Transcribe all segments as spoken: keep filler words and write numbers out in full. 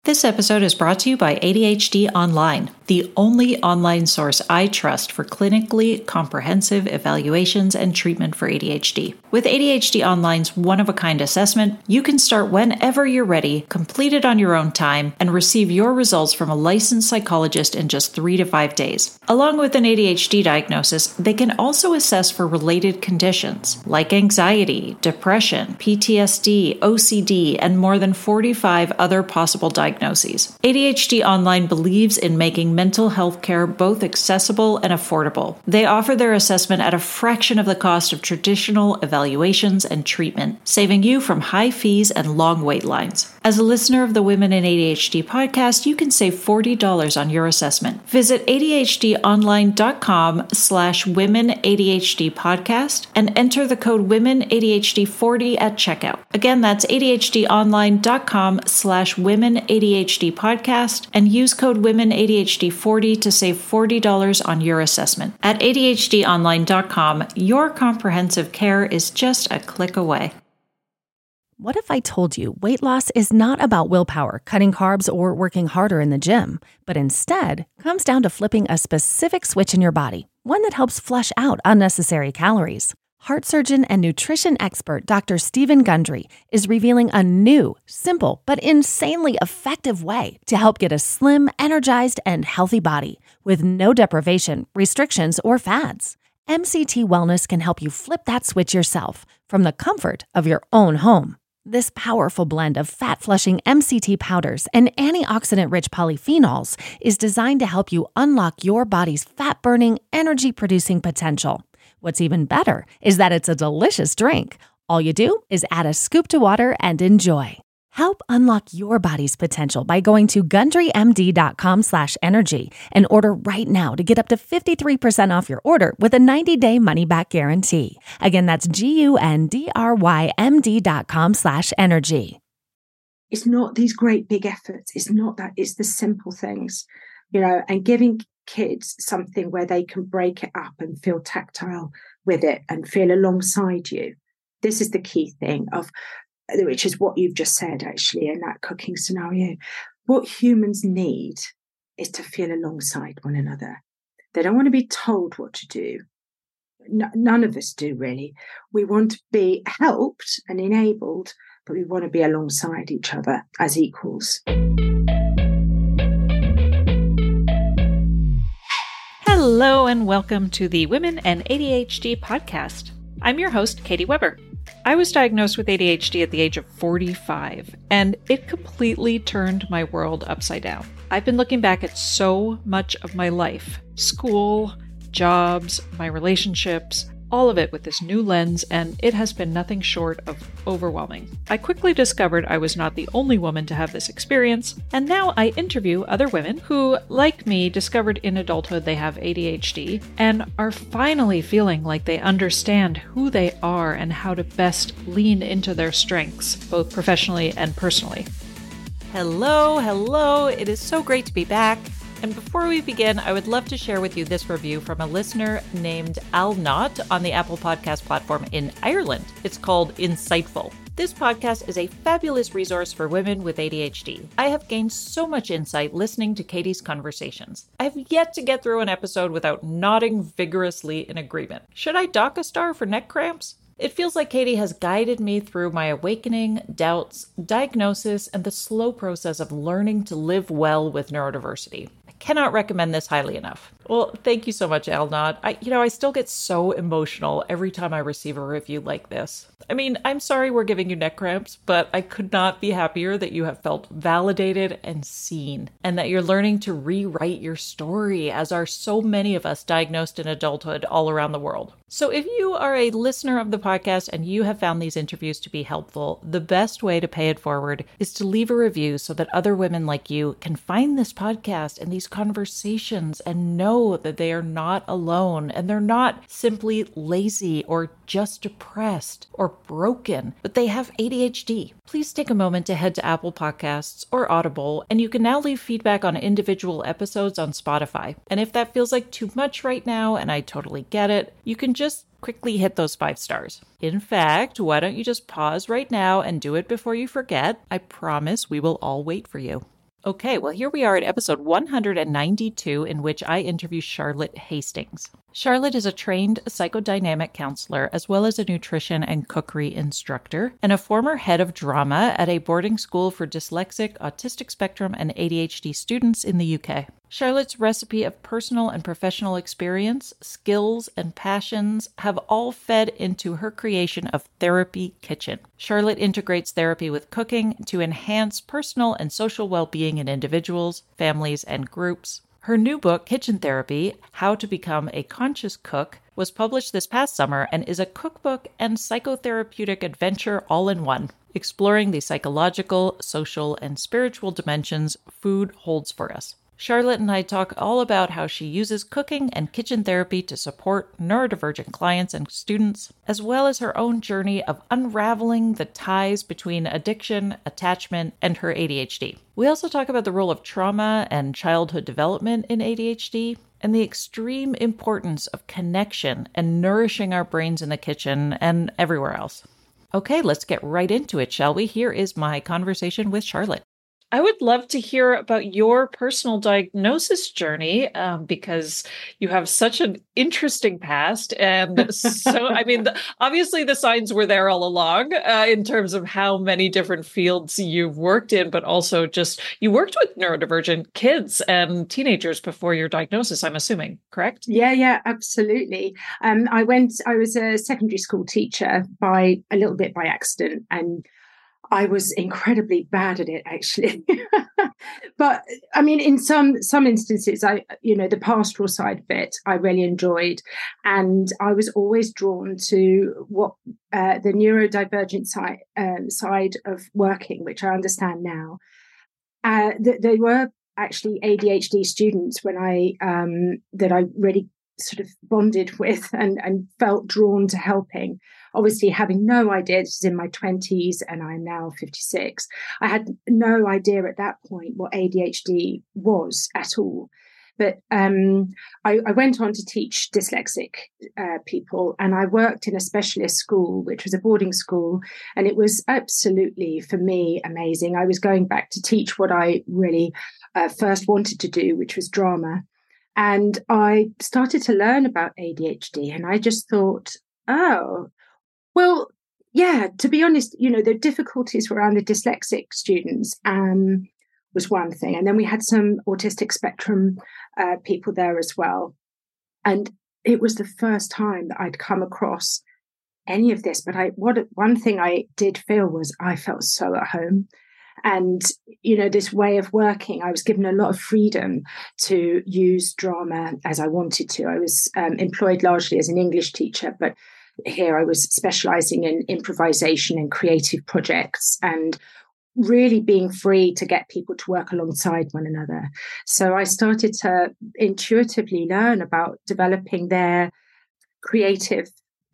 This episode is brought to you by A D H D Online, the only online source I trust for clinically comprehensive evaluations and treatment for A D H D. With A D H D Online's one-of-a-kind assessment, you can start whenever you're ready, complete it on your own time, and receive your results from a licensed psychologist in just three to five days. Along with an A D H D diagnosis, they can also assess for related conditions like anxiety, depression, P T S D, O C D, and more than forty-five other possible diagnoses. Diagnoses. A D H D Online believes in making mental health care both accessible and affordable. They offer their assessment at a fraction of the cost of traditional evaluations and treatment, saving you from high fees and long wait lines. As a listener of the Women in A D H D podcast, you can save forty dollars on your assessment. Visit adhdonline.com slash women ADHD podcast and enter the code women A D H D forty at checkout. Again, that's adhdonline.com slash women A D H D podcast and use code women A D H D forty to save forty dollars on your assessment. At A D H D online dot com, your comprehensive care is just a click away. What if I told you weight loss is not about willpower, cutting carbs, or working harder in the gym, but instead comes down to flipping a specific switch in your body, one that helps flush out unnecessary calories? Heart surgeon and nutrition expert Doctor Stephen Gundry is revealing a new, simple, but insanely effective way to help get a slim, energized, and healthy body with no deprivation, restrictions, or fads. M C T Wellness can help you flip that switch yourself from the comfort of your own home. This powerful blend of fat-flushing M C T powders and antioxidant-rich polyphenols is designed to help you unlock your body's fat-burning, energy-producing potential. What's even better is that it's a delicious drink. All you do is add a scoop to water and enjoy. Help unlock your body's potential by going to gundrymd.com slash energy and order right now to get up to fifty-three percent off your order with a ninety-day money-back guarantee. Again, that's G-U-N-D-R-Y-M-D dot com slash energy. It's not these great big efforts. It's not that. It's the simple things, you know, and giving kids something where they can break it up and feel tactile with it and feel alongside you. This is the key thing of, which is what you've just said actually in that cooking scenario. What humans need is to feel alongside one another. They don't want to be told what to do. N- none of us do really. We want to be helped and enabled, but we want to be alongside each other as equals. Hello and welcome to the Women and A D H D podcast. I'm your host, Katie Weber. I was diagnosed with A D H D at the age of forty-five, and it completely turned my world upside down. I've been looking back at so much of my life, school, jobs, my relationships, all of it with this new lens, and it has been nothing short of overwhelming. I quickly discovered I was not the only woman to have this experience, and now I interview other women who, like me, discovered in adulthood they have A D H D and are finally feeling like they understand who they are and how to best lean into their strengths, both professionally and personally. Hello, hello. It is so great to be back. And before we begin, I would love to share with you this review from a listener named Al Knott on the Apple Podcast platform in Ireland. It's called Insightful. This podcast is a fabulous resource for women with A D H D. I have gained so much insight listening to Katie's conversations. I have yet to get through an episode without nodding vigorously in agreement. Should I dock a star for neck cramps? It feels like Katie has guided me through my awakening, doubts, diagnosis, and the slow process of learning to live well with neurodiversity. I cannot recommend this highly enough. Well, thank you so much, Al Knott. I, you know, I still get so emotional every time I receive a review like this. I mean, I'm sorry we're giving you neck cramps, but I could not be happier that you have felt validated and seen, and that you're learning to rewrite your story, as are so many of us diagnosed in adulthood all around the world. So if you are a listener of the podcast and you have found these interviews to be helpful, the best way to pay it forward is to leave a review so that other women like you can find this podcast and these conversations and know that they are not alone and they're not simply lazy or just depressed or broken, but they have A D H D. Please take a moment to head to Apple Podcasts or Audible, and you can now leave feedback on individual episodes on Spotify. And if that feels like too much right now, and I totally get it, you can just quickly hit those five stars. In fact, why don't you just pause right now and do it before you forget? I promise we will all wait for you. Okay, well, here we are at episode one hundred ninety-two, in which I interview Charlotte Hastings. Charlotte is a trained psychodynamic counselor, as well as a nutrition and cookery instructor, and a former head of drama at a boarding school for dyslexic, autistic spectrum, and A D H D students in the U K. Charlotte's recipe of personal and professional experience, skills, and passions have all fed into her creation of Therapy Kitchen. Charlotte integrates therapy with cooking to enhance personal and social well-being in individuals, families, and groups. Her new book, Kitchen Therapy: How to Become a Conscious Cook, was published this past summer and is a cookbook and psychotherapeutic adventure all in one, exploring the psychological, social, and spiritual dimensions food holds for us. Charlotte and I talk all about how she uses cooking and kitchen therapy to support neurodivergent clients and students, as well as her own journey of unraveling the ties between addiction, attachment, and her A D H D. We also talk about the role of trauma and childhood development in A D H D, and the extreme importance of connection and nourishing our brains in the kitchen and everywhere else. Okay, let's get right into it, shall we? Here is my conversation with Charlotte. I would love to hear about your personal diagnosis journey, um, because you have such an interesting past. And so, I mean, the, obviously the signs were there all along uh, in terms of how many different fields you've worked in, but also just you worked with neurodivergent kids and teenagers before your diagnosis, I'm assuming, correct? Yeah, yeah, absolutely. Um, I went, I was a secondary school teacher by a little bit by accident, and I was incredibly bad at it, actually. But I mean, in some some instances, I, you know, the pastoral side of it, I really enjoyed. And I was always drawn to what uh, the neurodivergent side, um, side of working, which I understand now. Uh, th- they were actually A D H D students when I um, that I really sort of bonded with and, and felt drawn to helping. Obviously, having no idea, this is in my twenties and I'm now fifty-six. I had no idea at that point what A D H D was at all. But um, I, I went on to teach dyslexic uh, people, and I worked in a specialist school, which was a boarding school. And it was absolutely, for me, amazing. I was going back to teach what I really uh, first wanted to do, which was drama. And I started to learn about A D H D, and I just thought, oh, well, yeah, to be honest, you know, the difficulties around the dyslexic students um, was one thing. And then we had some autistic spectrum uh, people there as well. And it was the first time that I'd come across any of this. But I, what one thing I did feel was I felt so at home. And, you know, this way of working, I was given a lot of freedom to use drama as I wanted to. I was um, employed largely as an English teacher, but here I was specializing in improvisation and creative projects and really being free to get people to work alongside one another. So I started to intuitively learn about developing their creative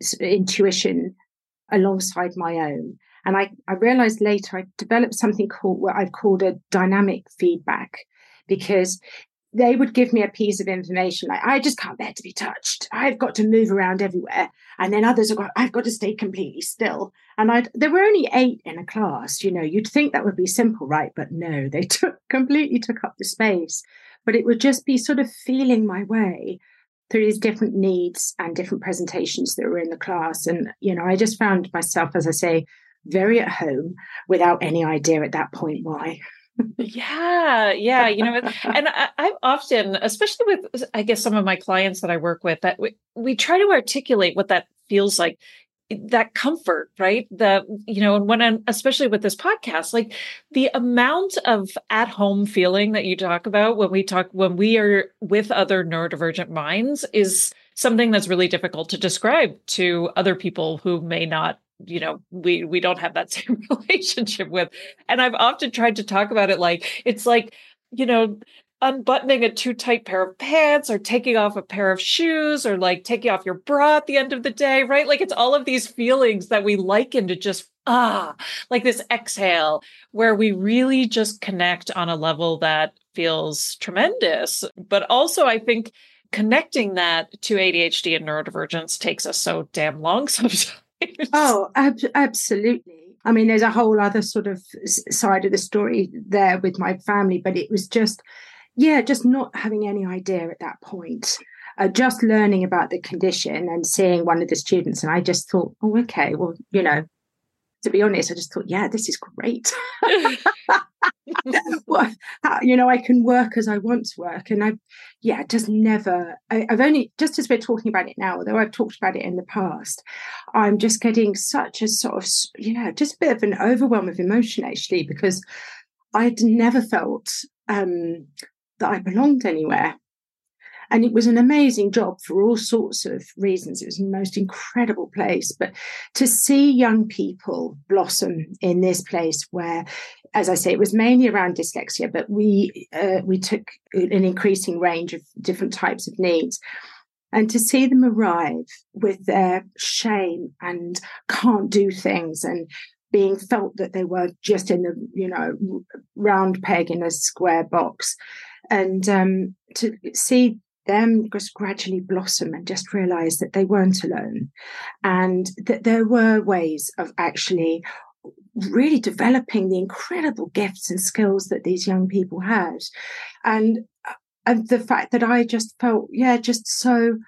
intuition alongside my own. And I, I realized later I developed something called what I've called a dynamic feedback, because they would give me a piece of information like, I just can't bear to be touched. I've got to move around everywhere. And then others have got, I've got to stay completely still. And I'd, there were only eight in a class. You know, you'd think that would be simple, right? But no, they took completely took up the space. But it would just be sort of feeling my way through these different needs and different presentations that were in the class. And, you know, I just found myself, as I say, very at home without any idea at that point why. Yeah, yeah. You know, and I, I've often, especially with, I guess, some of my clients that I work with, that we, we try to articulate what that feels like, that comfort, right? The, you know, and when, I'm, especially with this podcast, like the amount of at home feeling that you talk about when we talk, when we are with other neurodivergent minds is something that's really difficult to describe to other people who may not, you know, we, we don't have that same relationship with. And I've often tried to talk about it like, it's like, you know, unbuttoning a too tight pair of pants or taking off a pair of shoes or like taking off your bra at the end of the day, right? Like it's all of these feelings that we liken to just, ah, like this exhale where we really just connect on a level that feels tremendous. But also I think connecting that to A D H D and neurodivergence takes us so damn long sometimes. Oh, ab- absolutely. I mean, there's a whole other sort of side of the story there with my family, but it was just, yeah, just not having any idea at that point. Uh, just learning about the condition and seeing one of the students. And I just thought, oh, okay, well, you know, to be honest, I just thought, yeah, this is great. Well, you know, I can work as I want to work. And I, yeah, just never, I, I've only, just as we're talking about it now, although I've talked about it in the past, I'm just getting such a sort of, yeah, just a bit of an overwhelm of emotion, actually, because I'd never felt um, that I belonged anywhere. And it was an amazing job for all sorts of reasons. It was the most incredible place. But to see young people blossom in this place where, as I say, it was mainly around dyslexia, but we uh, we took an increasing range of different types of needs. And to see them arrive with their shame and can't do things and being felt that they were just in the, you know, round peg in a square box. And um, to see them just gradually blossom and just realize that they weren't alone and that there were ways of actually really developing the incredible gifts and skills that these young people had. And, and the fact that I just felt, yeah, just so,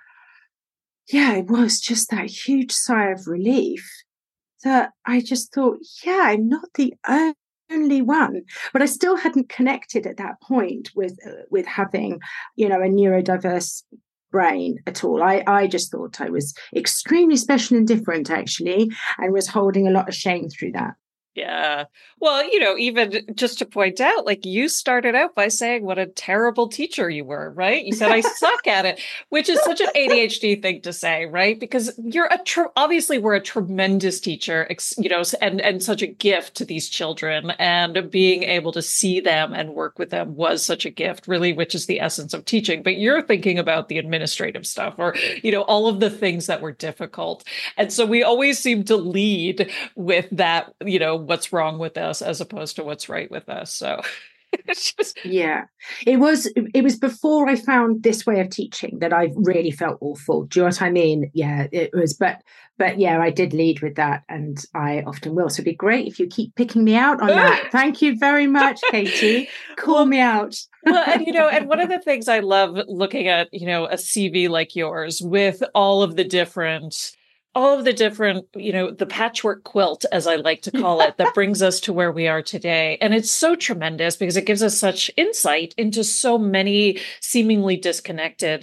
yeah, it was just that huge sigh of relief that I just thought, yeah, I'm not the only only one, but I still hadn't connected at that point with uh, with having, you know, a neurodiverse brain at all. I, I just thought I was extremely special and different, actually, and was holding a lot of shame through that. Yeah. Well, you know, even just to point out, like you started out by saying what a terrible teacher you were, right? You said, I suck at it, which is such an A D H D thing to say, right? Because you're a, tr- obviously we're a tremendous teacher, you know, and, and such a gift to these children, and being able to see them and work with them was such a gift, really, which is the essence of teaching. But you're thinking about the administrative stuff or, you know, all of the things that were difficult. And so we always seem to lead with that, you know, what's wrong with us as opposed to what's right with us. So it's just... yeah, it was it was before I found this way of teaching that I really felt awful. Do you know what I mean? Yeah, it was. But but yeah, I did lead with that, and I often will. So it'd be great if you keep picking me out on that. Thank you very much, Katie. Call well, me out. Well, and you know, and one of the things I love looking at, you know, a C V like yours with all of the different all of the different, you know, the patchwork quilt, as I like to call it, that brings us to where we are today. And it's so tremendous because it gives us such insight into so many seemingly disconnected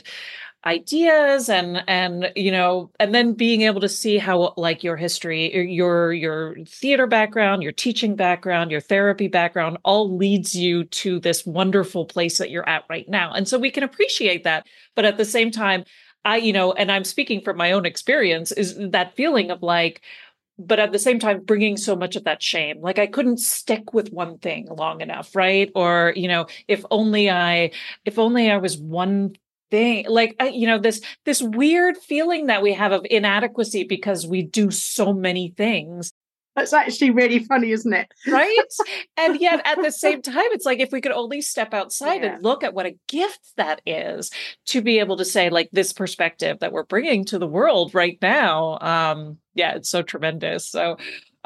ideas and, and, you know, and then being able to see how, like, your history, your, your theater background, your teaching background, your therapy background, all leads you to this wonderful place that you're at right now. And so we can appreciate that. But at the same time, I, you know, and I'm speaking from my own experience, is that feeling of like, but at the same time, bringing so much of that shame, like I couldn't stick with one thing long enough, right? Or, you know, if only I, if only I was one thing, like, I, you know, this, this weird feeling that we have of inadequacy because we do so many things. That's actually really funny, isn't it? Right? And yet at the same time, it's like, if we could only step outside yeah. and look at what a gift that is to be able to say, like, this perspective that we're bringing to the world right now. Um, yeah, it's so tremendous. So,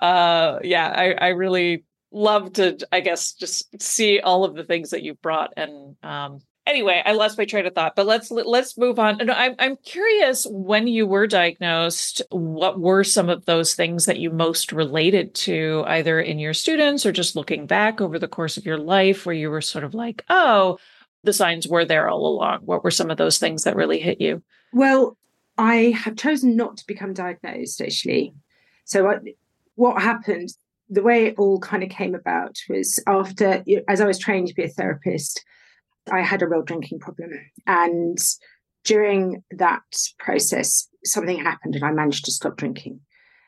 uh, yeah, I, I really love to, I guess, just see all of the things that you've brought. And, um, Anyway, I lost my train of thought, but let's let's move on. And I'm I'm curious, when you were diagnosed, what were some of those things that you most related to, either in your students or just looking back over the course of your life, where you were sort of like, oh, the signs were there all along? What were some of those things that really hit you? Well, I have chosen not to become diagnosed, actually. So I, what happened, the way it all kind of came about was after, as I was trained to be a therapist, I had a real drinking problem. And during that process, something happened and I managed to stop drinking.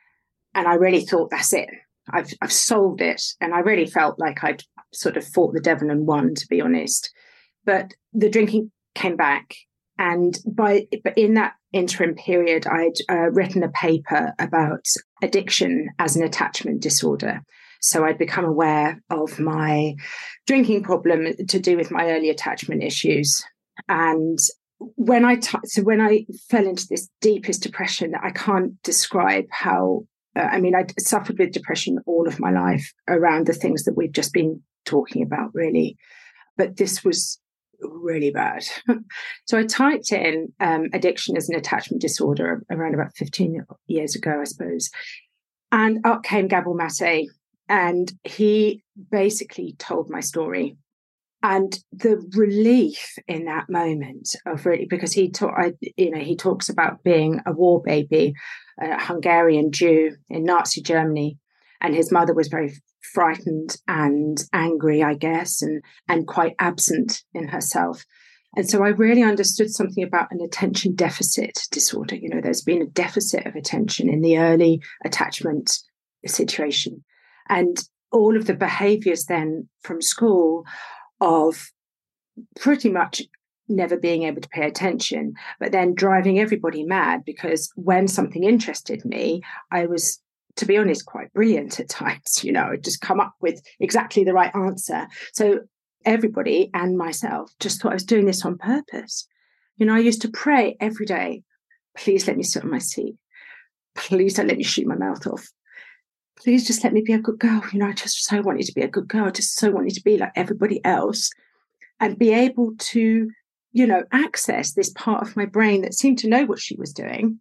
And I really thought, that's it. I've I've solved it. And I really felt like I'd sort of fought the devil and won, to be honest. But the drinking came back. And by but in that interim period, I'd uh, written a paper about addiction as an attachment disorder. So I'd become aware of my drinking problem to do with my early attachment issues. And when I t- so when I fell into this deepest depression that I can't describe how uh, I mean, I suffered with depression all of my life around the things that we've just been talking about, really. But this was really bad. So I typed in um, addiction as an attachment disorder around about fifteen years ago, I suppose. And up came Gabor Mate. And he basically told my story. And the relief in that moment of really, because he taught, I, you know, he talks about being a war baby, a Hungarian Jew in Nazi Germany, and his mother was very frightened and angry, I guess, and and quite absent in herself. And so I really understood something about an attention deficit disorder. You know, there's been a deficit of attention in the early attachment situation, and all of the behaviours then from school of pretty much never being able to pay attention, but then driving everybody mad because when something interested me, I was, to be honest, quite brilliant at times. You know, I'd just come up with exactly the right answer. So everybody and myself just thought I was doing this on purpose. You know, I used to pray every day, please let me sit on my seat. Please don't let me shoot my mouth off. Please just let me be a good girl. You know, I just so wanted to be a good girl. I just so wanted to be like everybody else and be able to, you know, access this part of my brain that seemed to know what she was doing.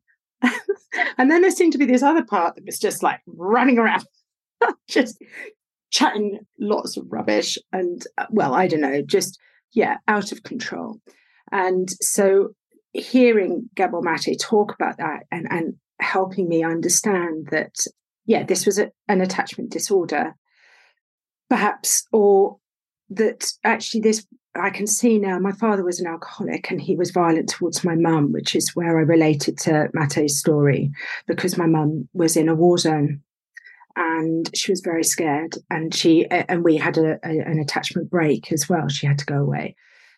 And then there seemed to be this other part that was just like running around, just chatting lots of rubbish. And, well, I don't know, just, yeah, out of control. And so hearing Gabor Mate talk about that and, and helping me understand that, yeah, this was a, an attachment disorder, perhaps, or that actually this, I can see now, my father was an alcoholic and he was violent towards my mum, which is where I related to Mate's story, because my mum was in a war zone and she was very scared, and she, and we had a, a, an attachment break as well. She had to go away.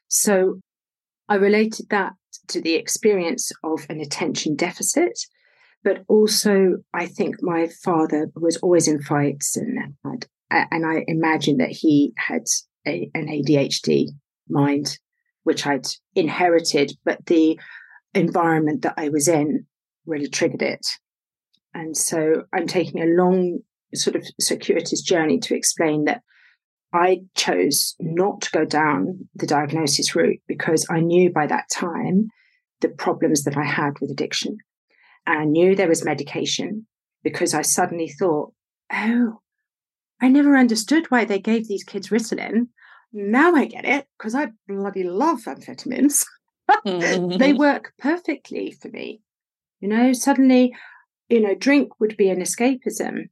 So I related that to the experience of an attention deficit. But also, I think my father was always in fights, and had, and I imagine that he had a, an A D H D mind, which I'd inherited, but the environment that I was in really triggered it. And so I'm taking a long sort of circuitous journey to explain that I chose not to go down the diagnosis route because I knew by that time the problems that I had with addiction. And I knew there was medication because I suddenly thought, oh, I never understood why they gave these kids Ritalin. Now I get it, because I bloody love amphetamines. Mm-hmm. They work perfectly for me. You know, suddenly, you know, drink would be an escapism,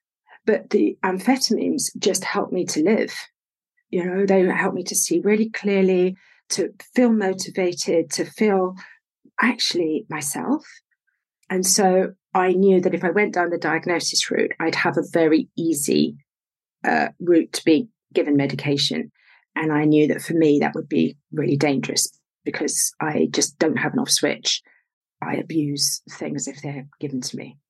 but the amphetamines just help me to live. You know, they help me to see really clearly, to feel motivated, to feel actually myself. And so I knew that if I went down the diagnosis route, I'd have a very easy uh, route to be given medication. And I knew that for me, that would be really dangerous because I just don't have an off switch. I abuse things if they're given to me.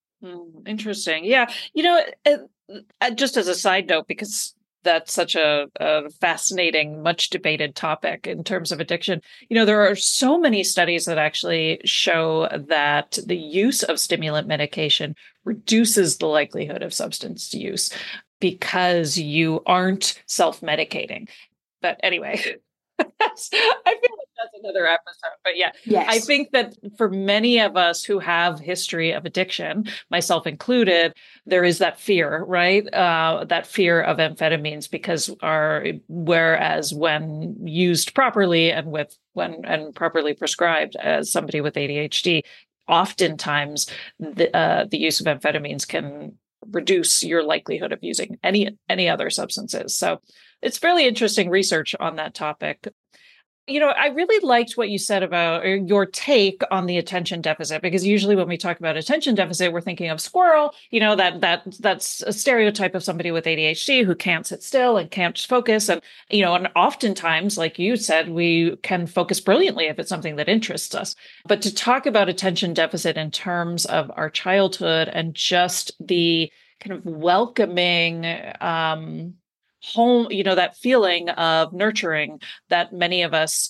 Mm, interesting. Yeah. You know, uh, just as a side note, because that's such a, a fascinating, much debated topic in terms of addiction. You know, there are so many studies that actually show that the use of stimulant medication reduces the likelihood of substance use because you aren't self-medicating. But anyway, that's, I feel like that's another episode. But yeah, yes. I think that for many of us who have history of addiction, myself included, there is that fear, right? Uh, that fear of amphetamines because our, whereas when used properly and with when and properly prescribed as somebody with A D H D, oftentimes the uh, the use of amphetamines can reduce your likelihood of using any any other substances. So it's really interesting research on that topic. You know, I really liked what you said about or your take on the attention deficit, because usually when we talk about attention deficit, we're thinking of squirrel, you know, that that that's a stereotype of somebody with A D H D who can't sit still and can't focus. And, you know, and oftentimes, like you said, we can focus brilliantly if it's something that interests us. But to talk about attention deficit in terms of our childhood and just the kind of welcoming, um, home, you know, that feeling of nurturing that many of us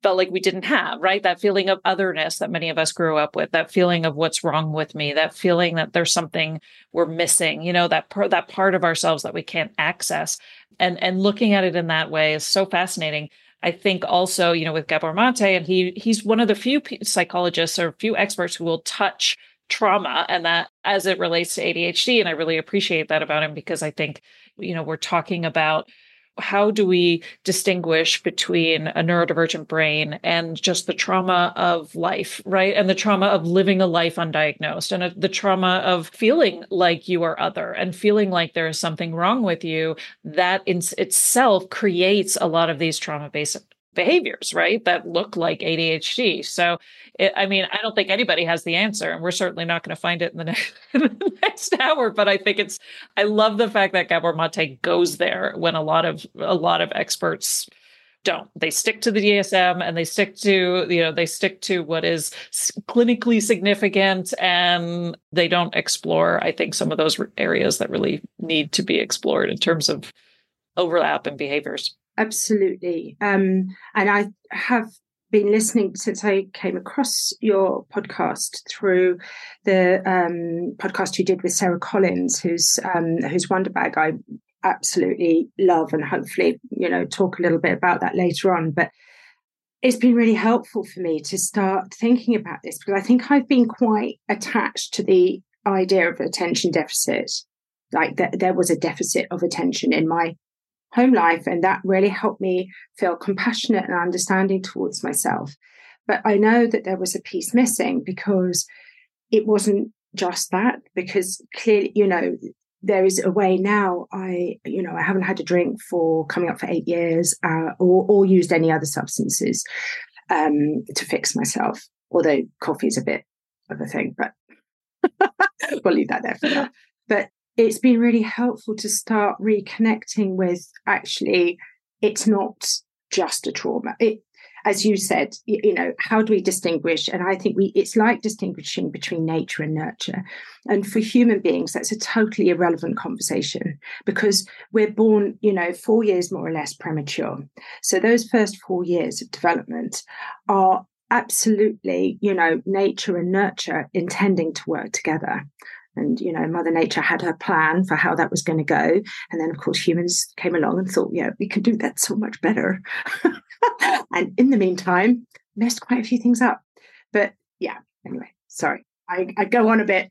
felt like we didn't have, right? That feeling of otherness that many of us grew up with, that feeling of what's wrong with me, that feeling that there's something we're missing, you know, that, per, that part of ourselves that we can't access. And, and looking at it in that way is so fascinating. I think also, you know, with Gabor Mate, and he he's one of the few psychologists or few experts who will touch trauma and that as it relates to A D H D. And I really appreciate that about him, because I think, you know, we're talking about how do we distinguish between a neurodivergent brain and just the trauma of life, right? And the trauma of living a life undiagnosed, and the trauma of feeling like you are other and feeling like there is something wrong with you. That in itself creates a lot of these trauma-based behaviors, right? That look like A D H D. So, it, I mean, I don't think anybody has the answer, and we're certainly not going to find it in the, next, in the next hour. But I think it's, I love the fact that Gabor Mate goes there when a lot of, a lot of experts don't. They stick to the D S M and they stick to, you know, they stick to what is clinically significant, and they don't explore, I think, some of those areas that really need to be explored in terms of overlap in behaviors. Absolutely. Um, and I have been listening since I came across your podcast through the um, podcast you did with Sarah Collins, who's um, who's Wonderbag. I absolutely love, and hopefully, you know, talk a little bit about that later on. But it's been really helpful for me to start thinking about this, because I think I've been quite attached to the idea of attention deficit. Like that, there was a deficit of attention in my home life, and that really helped me feel compassionate and understanding towards myself. But I know that there was a piece missing, because it wasn't just that, because clearly, you know, there is a way now. I, you know, I haven't had a drink for coming up for eight years, uh, or, or used any other substances um, to fix myself. Although coffee is a bit of a thing, but we'll leave that there for now. But it's been really helpful to start reconnecting with, actually, it's not just a trauma. It, as you said, you, you know, how do we distinguish? And I think we, it's like distinguishing between nature and nurture. And for human beings, that's a totally irrelevant conversation, because we're born, you know, four years more or less premature. So those first four years of development are absolutely, you know, nature and nurture intending to work together. And, you know, Mother Nature had her plan for how that was going to go. And then, of course, humans came along and thought, yeah, we can do that so much better. And in the meantime, messed quite a few things up. But yeah, anyway, sorry, I, I go on a bit.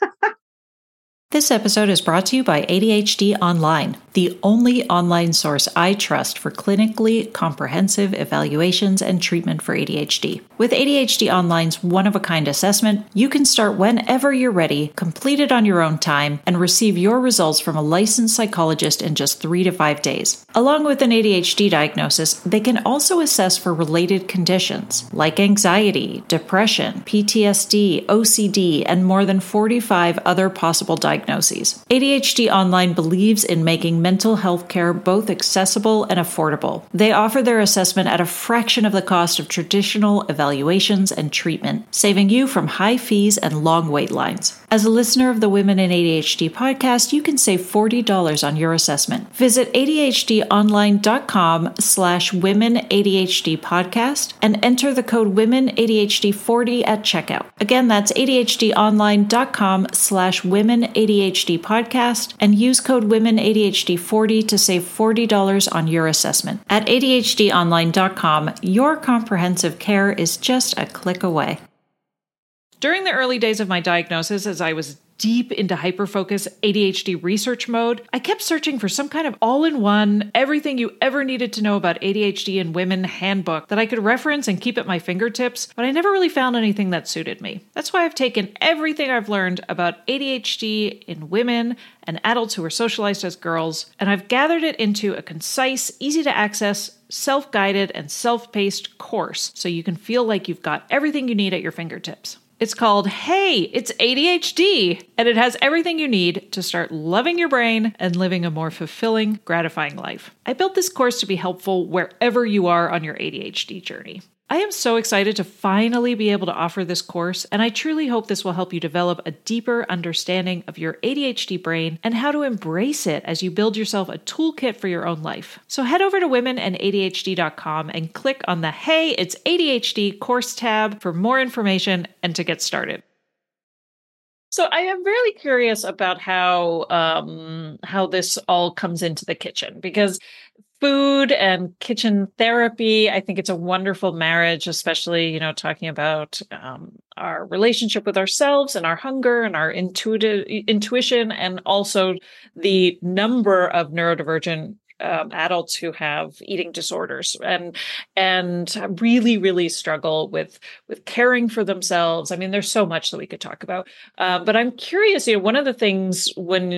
This episode is brought to you by A D H D Online, the only online source I trust for clinically comprehensive evaluations and treatment for A D H D. With A D H D Online's one-of-a-kind assessment, you can start whenever you're ready, complete it on your own time, and receive your results from a licensed psychologist in just three to five days. Along with an A D H D diagnosis, they can also assess for related conditions like anxiety, depression, P T S D, O C D, and more than forty-five other possible diagnoses. Diagnoses. A D H D Online believes in making mental health care both accessible and affordable. They offer their assessment at a fraction of the cost of traditional evaluations and treatment, saving you from high fees and long wait lines. As a listener of the Women in A D H D podcast, you can save forty dollars on your assessment. Visit adhdonline.com slash women ADHD podcast and enter the code women A D H D forty at checkout. Again, that's adhdonline.com slash women A D H D podcast and use code women A D H D forty to save forty dollars on your assessment. At A D H D online dot com, your comprehensive care is just a click away. During the early days of my diagnosis, as I was deep into hyperfocus A D H D research mode, I kept searching for some kind of all-in-one, everything you ever needed to know about A D H D in women handbook that I could reference and keep at my fingertips, but I never really found anything that suited me. That's why I've taken everything I've learned about A D H D in women and adults who are socialized as girls, and I've gathered it into a concise, easy-to-access, self-guided, and self-paced course so you can feel like you've got everything you need at your fingertips. It's called Hey, It's A D H D, and it has everything you need to start loving your brain and living a more fulfilling, gratifying life. I built this course to be helpful wherever you are on your A D H D journey. I am so excited to finally be able to offer this course, and I truly hope this will help you develop a deeper understanding of your A D H D brain and how to embrace it as you build yourself a toolkit for your own life. So head over to women and A D H D dot com and click on the Hey, It's A D H D course tab for more information and to get started. So I am really curious about how um, how this all comes into the kitchen, because food and kitchen therapy, I think it's a wonderful marriage, especially, you know, talking about um, our relationship with ourselves and our hunger and our intuitive intuition, and also the number of neurodivergent Um, adults who have eating disorders and and really really struggle with with caring for themselves. I mean, there's so much that we could talk about, uh, but I'm curious. You know, one of the things when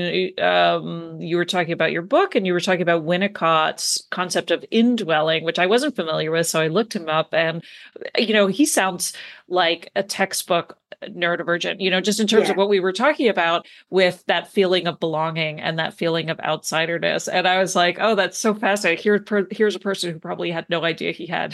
um, you were talking about your book and you were talking about Winnicott's concept of indwelling, which I wasn't familiar with, so I looked him up, and you know, he sounds like a textbook neurodivergent, you know, just in terms yeah. of what we were talking about with that feeling of belonging and that feeling of outsiderness. And I was like, oh, that's so fascinating. Here, per, here's a person who probably had no idea he had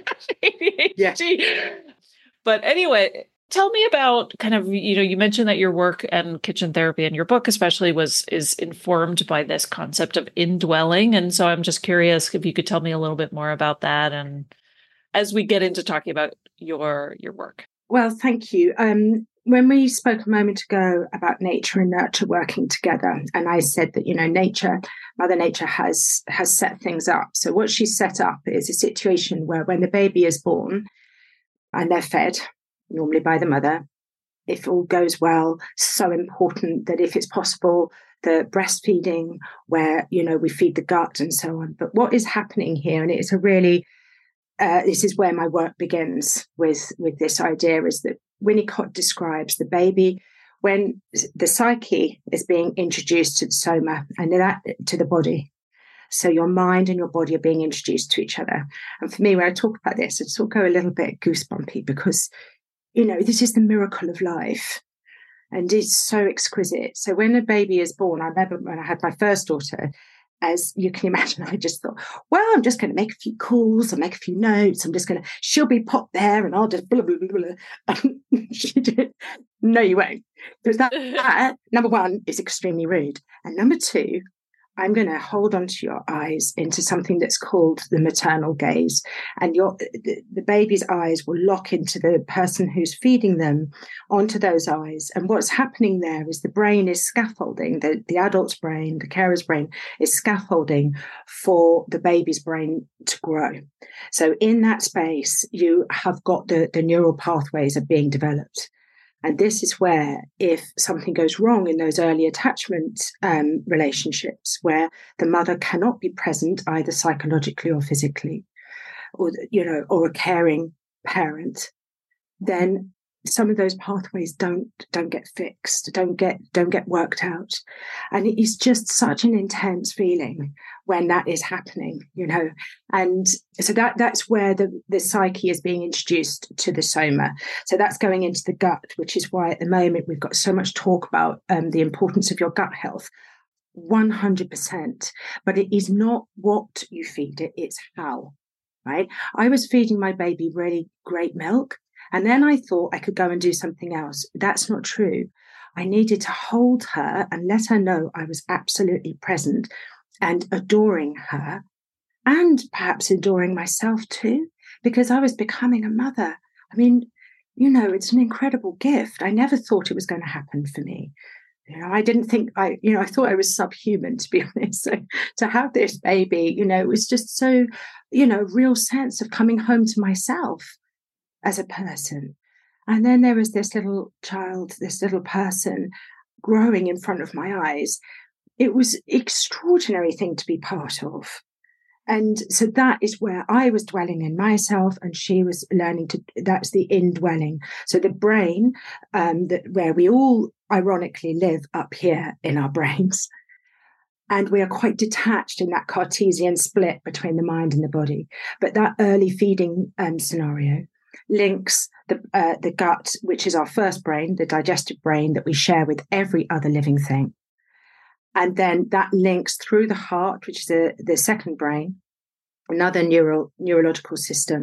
A D H D. Yeah. But anyway, tell me about kind of, you know, you mentioned that your work and kitchen therapy and your book especially was is informed by this concept of indwelling. And so I'm just curious if you could tell me a little bit more about that, and as we get into talking about your your work. Well, thank you. Um, when we spoke a moment ago about nature and nurture working together, and I said that, you know, nature, Mother Nature has has set things up. So what she's set up is a situation where when the baby is born and they're fed, normally by the mother, if all goes well, so important that if it's possible, the breastfeeding where, you know, we feed the gut and so on. But what is happening here, and it's a really Uh, this is where my work begins with, with this idea, is that Winnicott describes the baby when the psyche is being introduced to the soma and that to the body. So your mind and your body are being introduced to each other. And for me, when I talk about this, I sort of go a little bit goosebumpy because, you know, this is the miracle of life. And it's so exquisite. So when a baby is born, I remember when I had my first daughter, as you can imagine, I just thought, well, I'm just going to make a few calls and make a few notes. I'm just going to, she'll be popped there and I'll just blah, blah, blah, blah. And she did. No, you won't. Because that, that, number one, is extremely rude. And number two, I'm going to hold onto your eyes into something that's called the maternal gaze. And your the, the baby's eyes will lock into the person who's feeding them onto those eyes. And what's happening there is the brain is scaffolding, the, the adult's brain, the carer's brain is scaffolding for the baby's brain to grow. So in that space, you have got the, the neural pathways are being developed. And this is where, if something goes wrong in those early attachment um, relationships, where the mother cannot be present either psychologically or physically, or you know, or a caring parent, then some of those pathways don't don't get fixed, don't get don't get worked out, and it is just such an intense feeling when that is happening, you know. And so that that's where the the psyche is being introduced to the soma. So that's going into the gut, which is why at the moment we've got so much talk about um, the importance of your gut health. one hundred percent, but it is not what you feed it; it's how. Right? I was feeding my baby really great milk. And then I thought I could go and do something else. That's not true. I needed to hold her and let her know I was absolutely present and adoring her, and perhaps adoring myself too, because I was becoming a mother. I mean, you know, it's an incredible gift. I never thought it was going to happen for me. You know, I didn't think I, you know, I thought I was subhuman, to be honest. So to have this baby, you know, it was just so, you know, real sense of coming home to myself as a person. And then there was this little child, this little person growing in front of my eyes. It was an extraordinary thing to be part of. And so that is where I was dwelling in myself, and she was learning to, that's the indwelling. So the brain, um, that where we all ironically live up here in our brains, and we are quite detached in that Cartesian split between the mind and the body. But that early feeding um, scenario links the uh, the gut, which is our first brain, the digestive brain that we share with every other living thing. And then that links through the heart, which is the, the second brain, another neural neurological system,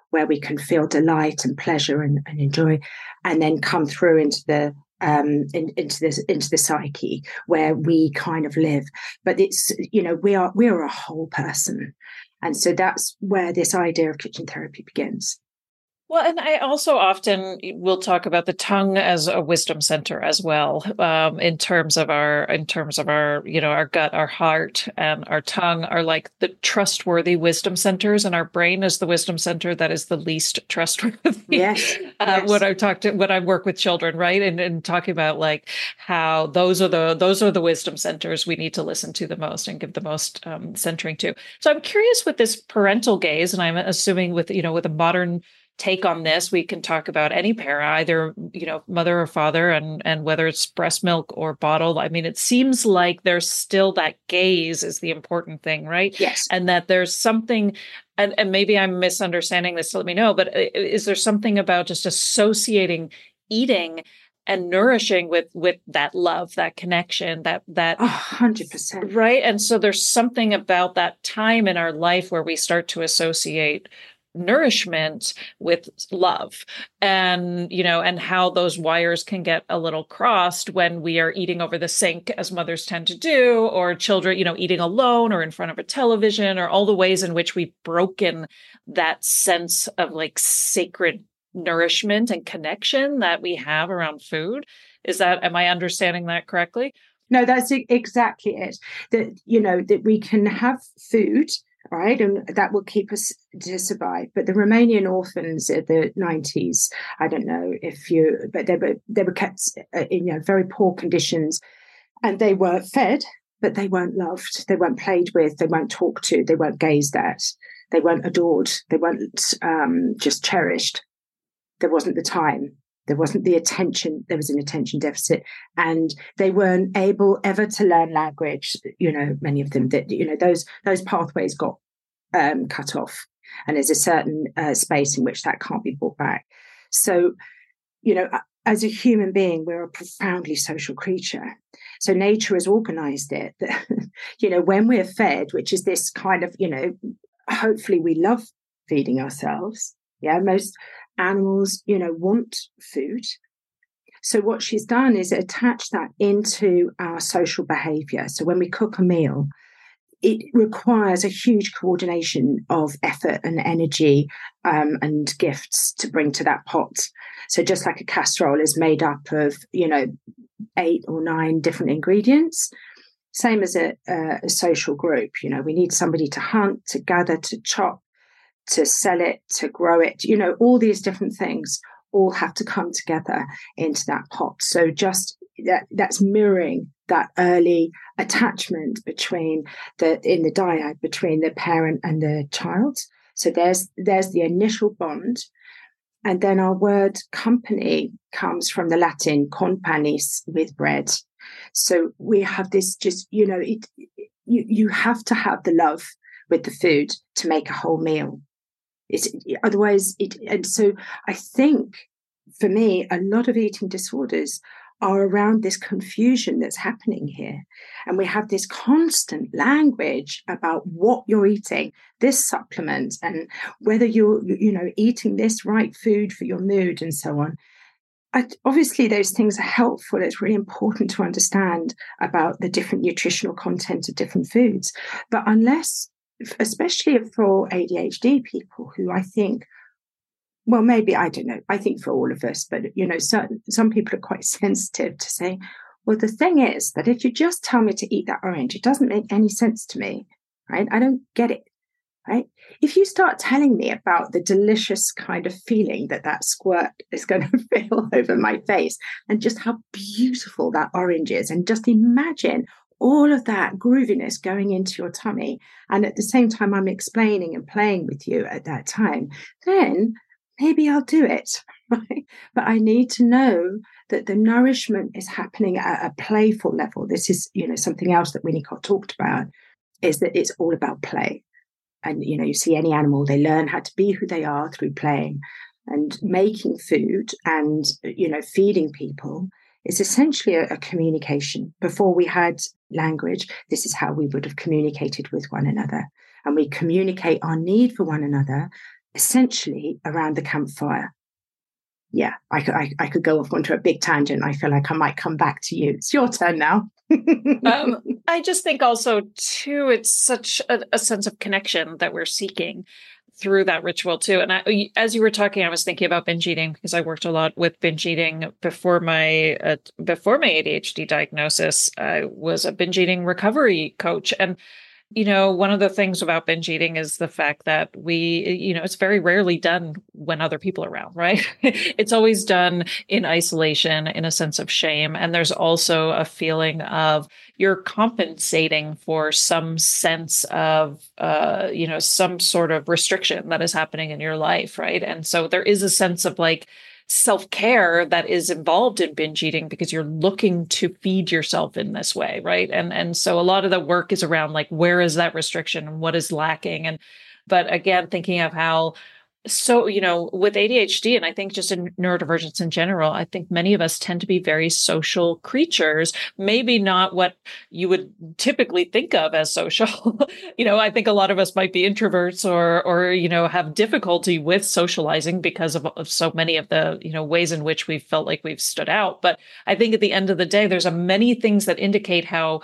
where we can feel delight and pleasure and, and enjoy, and then come through into the um in, into this into the psyche where we kind of live. But it's, you know, we are we are a whole person, and so that's where this idea of kitchen therapy begins. Well, and I also often will talk about the tongue as a wisdom center as well, um, in terms of our, in terms of our, you know, our gut, our heart, and our tongue are like the trustworthy wisdom centers, and our brain is the wisdom center that is the least trustworthy. Yes. uh, yes. When I talk to, when I work with children, right, and, and talking about like how those are the those are the wisdom centers we need to listen to the most and give the most um, centering to. So I'm curious with this parental gaze, and I'm assuming with, you know, with a modern take on this, we can talk about any parent, either, you know, mother or father, and and whether it's breast milk or bottled. I mean, it seems like there's still that gaze is the important thing, right? Yes. And that there's something, and, and maybe I'm misunderstanding this, so let me know, but is there something about just associating eating and nourishing with with that love, that connection, that that one hundred percent. Right? And so there's something about that time in our life where we start to associate nourishment with love, and, you know, and how those wires can get a little crossed when we are eating over the sink, as mothers tend to do, or children, you know, eating alone or in front of a television, or all the ways in which we've broken that sense of like sacred nourishment and connection that we have around food. Is that, am I understanding that correctly? No, that's exactly it. That, you know, that we can have food, right, and that will keep us to survive. But the Romanian orphans in the nineties, I don't know if you, but they were they were kept in, you know, very poor conditions, and they were fed, but they weren't loved, they weren't played with, they weren't talked to, they weren't gazed at, they weren't adored, they weren't um, just cherished. There wasn't the time. There wasn't the attention. There was an attention deficit, and they weren't able ever to learn language. You know, many of them that, you know, those those pathways got um, cut off, and there's a certain uh, space in which that can't be brought back. So, you know, as a human being, we're a profoundly social creature. So nature has organized it that, you know, when we're fed, which is this kind of, you know, hopefully we love feeding ourselves. Yeah, most animals, you know, want food. So what she's done is attach that into our social behavior. So when we cook a meal, it requires a huge coordination of effort and energy um, and gifts to bring to that pot. So just like a casserole is made up of, you know, eight or nine different ingredients, same as a, a, a social group. You know, we need somebody to hunt, to gather, to chop, to sell it, to grow it. You know, all these different things all have to come together into that pot. So just that, that's mirroring that early attachment between the in the dyad between the parent and the child. So there's there's the initial bond, and then our word company comes from the Latin companis, with bread. So we have this just, you know, it, you you have to have the love with the food to make a whole meal. It's otherwise it, and so I think for me, a lot of eating disorders are around this confusion that's happening here. And we have this constant language about what you're eating, this supplement, and whether you're, you know, eating this right food for your mood and so on. I, obviously, those things are helpful. It's really important to understand about the different nutritional content of different foods. But unless, especially for A D H D people who I think, well, maybe, I don't know, I think for all of us, but, you know, certain, some people are quite sensitive to say, well, the thing is that if you just tell me to eat that orange, it doesn't make any sense to me, right? I don't get it, right? If you start telling me about the delicious kind of feeling that that squirt is going to feel over my face, and just how beautiful that orange is, and just imagine all of that grooviness going into your tummy, and at the same time I'm explaining and playing with you at that time, then maybe I'll do it, right? But I need to know that the nourishment is happening at a playful level. This is, you know, something else that Winnicott talked about, is that it's all about play. And, you know, you see any animal, they learn how to be who they are through playing. And making food and, you know, feeding people is essentially a, a communication. Before we had language, this is how we would have communicated with one another. And we communicate our need for one another essentially around the campfire. Yeah, I could, I, I could go off onto a big tangent. I feel like I might come back to you. It's your turn now. um, I just think also, too, it's such a, a sense of connection that we're seeking through that ritual, too. And I, as you were talking, I was thinking about binge eating because I worked a lot with binge eating before my uh, before my A D H D diagnosis. I was a binge eating recovery coach. And you know, one of the things about binge eating is the fact that we, you know, it's very rarely done when other people are around, right? It's always done in isolation, in a sense of shame. And there's also a feeling of you're compensating for some sense of, uh, you know, some sort of restriction that is happening in your life, right? And so there is a sense of like, self-care that is involved in binge eating because you're looking to feed yourself in this way, right? And and so a lot of the work is around like, where is that restriction and what is lacking? And but again, thinking of how so, you know, with A D H D, and I think just in neurodivergence in general, I think many of us tend to be very social creatures, maybe not what you would typically think of as social. You know, I think a lot of us might be introverts or, or, you know, have difficulty with socializing because of, of so many of the, you know, ways in which we've felt like we've stood out. But I think at the end of the day, there's a many things that indicate how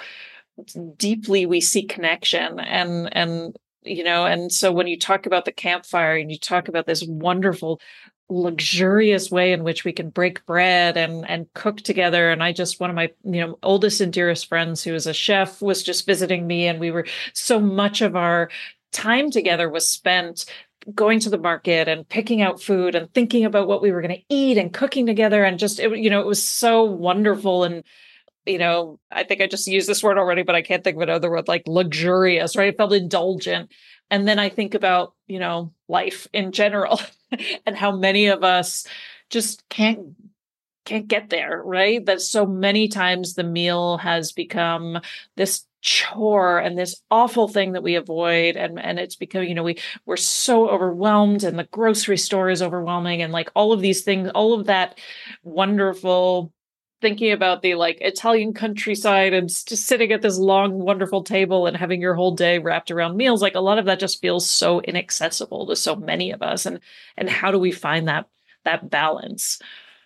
deeply we seek connection and, and, you know, and so when you talk about the campfire and you talk about this wonderful, luxurious way in which we can break bread and, and cook together. And I just, one of my, you know, oldest and dearest friends who is a chef was just visiting me. And we were, so much of our time together was spent going to the market and picking out food and thinking about what we were going to eat and cooking together. And just, it, you know, it was so wonderful. And you know, I think I just used this word already, but I can't think of another word, like luxurious, right? It felt indulgent. And then I think about, you know, life in general and how many of us just can't, can't get there, right? That so many times the meal has become this chore and this awful thing that we avoid. And, and it's because, you know, we, we're so overwhelmed and the grocery store is overwhelming and like all of these things, all of that wonderful thinking about the like Italian countryside and just sitting at this long, wonderful table and having your whole day wrapped around meals. Like a lot of that just feels so inaccessible to so many of us. And, and how do we find that, that balance?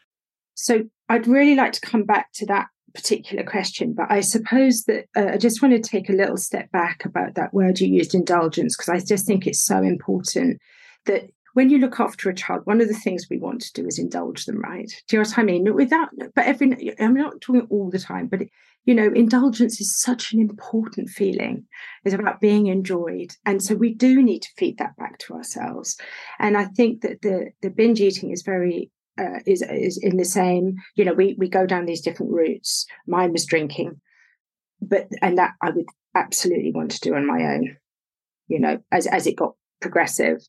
So I'd really like to come back to that particular question, but I suppose that uh, I just want to take a little step back about that word you used, indulgence, because I just think it's so important that when you look after a child, one of the things we want to do is indulge them, right? Do you know what I mean? Without, but every, I'm not talking all the time, but, you know, indulgence is such an important feeling. It's about being enjoyed. And so we do need to feed that back to ourselves. And I think that the, the binge eating is very, uh, is, is in the same, you know, we, we go down these different routes. Mine was drinking, but, and that I would absolutely want to do on my own, you know, as, as it got progressive.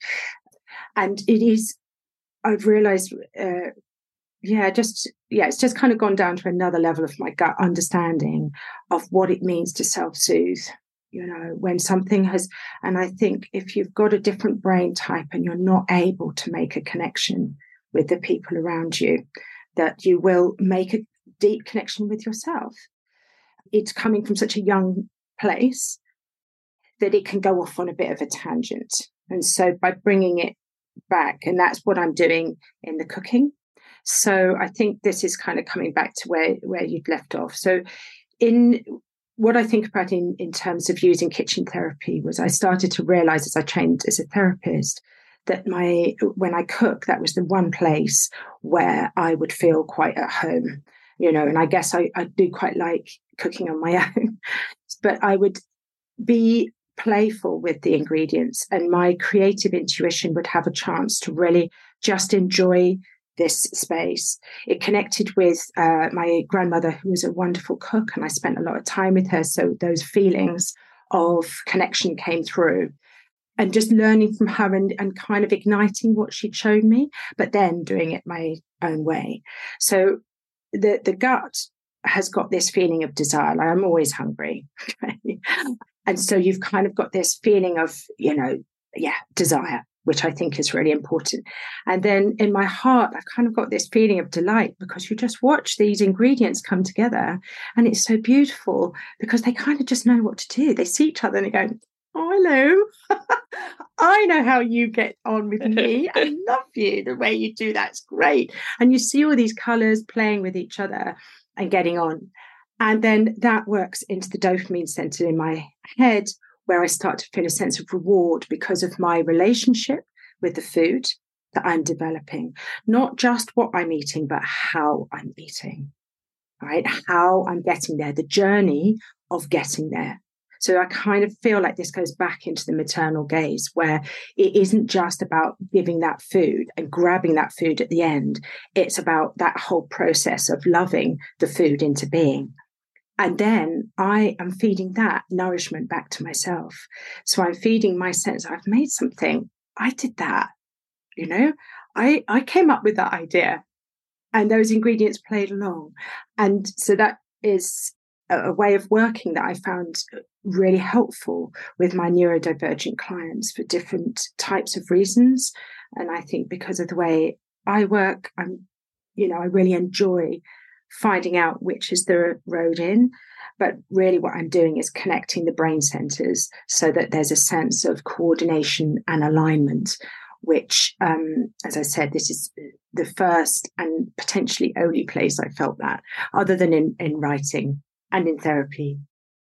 And it is, I've realized, uh, yeah, just, yeah, it's just kind of gone down to another level of my gut understanding of what it means to self-soothe, you know, when something has, and I think if you've got a different brain type and you're not able to make a connection with the people around you, that you will make a deep connection with yourself. It's coming from such a young place that it can go off on a bit of a tangent. And so by bringing it back, and that's what I'm doing in the cooking. So I think this is kind of coming back to where, where you'd left off. So in what I think about in, in terms of using kitchen therapy was I started to realize as I trained as a therapist that my when I cook, that was the one place where I would feel quite at home, you know, and I guess I, I do quite like cooking on my own, but I would be playful with the ingredients and my creative intuition would have a chance to really just enjoy this space. It connected with uh, my grandmother, who was a wonderful cook, and I spent a lot of time with her. So those feelings of connection came through and just learning from her and, and kind of igniting what she'd shown me, but then doing it my own way. So the, the gut has got this feeling of desire. Like I'm always hungry. And so you've kind of got this feeling of, you know, yeah, desire, which I think is really important. And then in my heart, I've kind of got this feeling of delight because you just watch these ingredients come together and it's so beautiful because they kind of just know what to do. They see each other and they go, oh, hello. I know how you get on with me. I love you. The way you do that's great. And you see all these colors playing with each other and getting on. And then that works into the dopamine center in my head, where I start to feel a sense of reward because of my relationship with the food that I'm developing. Not just what I'm eating, but how I'm eating, right? How I'm getting there, the journey of getting there. So I kind of feel like this goes back into the maternal gaze, where it isn't just about giving that food and grabbing that food at the end. It's about that whole process of loving the food into being. And then I am feeding that nourishment back to myself. So I'm feeding my sense, I've made something. I did that, you know, I, I came up with that idea and those ingredients played along. And so that is a, a way of working that I found really helpful with my neurodivergent clients for different types of reasons. And I think because of the way I work, I'm, you know, I really enjoy finding out which is the road in. But really what I'm doing is connecting the brain centers so that there's a sense of coordination and alignment, which, um, as I said, this is the first and potentially only place I felt that, other than in, in writing and in therapy.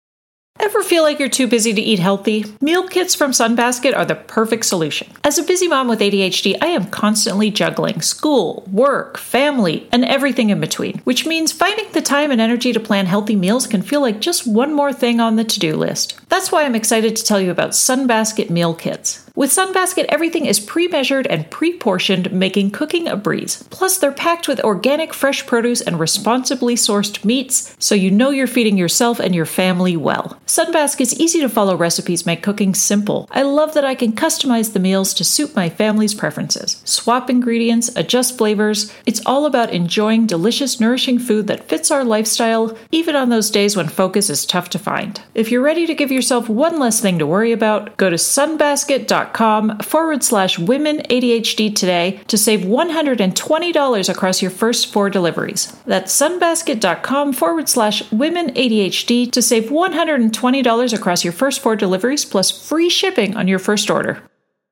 Ever feel like you're too busy to eat healthy? Meal kits from Sunbasket are the perfect solution. As a busy mom with A D H D, I am constantly juggling school, work, family, and everything in between, which means finding the time and energy to plan healthy meals can feel like just one more thing on the to-do list. That's why I'm excited to tell you about Sunbasket meal kits. With Sunbasket, everything is pre-measured and pre-portioned, making cooking a breeze. Plus, they're packed with organic, fresh produce and responsibly sourced meats, so you know you're feeding yourself and your family well. Sunbasket's easy-to-follow recipes make cooking simple. I love that I can customize the meals to suit my family's preferences. Swap ingredients, adjust flavors. It's all about enjoying delicious, nourishing food that fits our lifestyle, even on those days when focus is tough to find. If you're ready to give yourself one less thing to worry about, go to sunbasket.com forward slash women ADHD today to save one hundred twenty dollars across your first four deliveries. That's sunbasket.com forward slash women ADHD to save one hundred twenty dollars across your first four deliveries plus free shipping on your first order.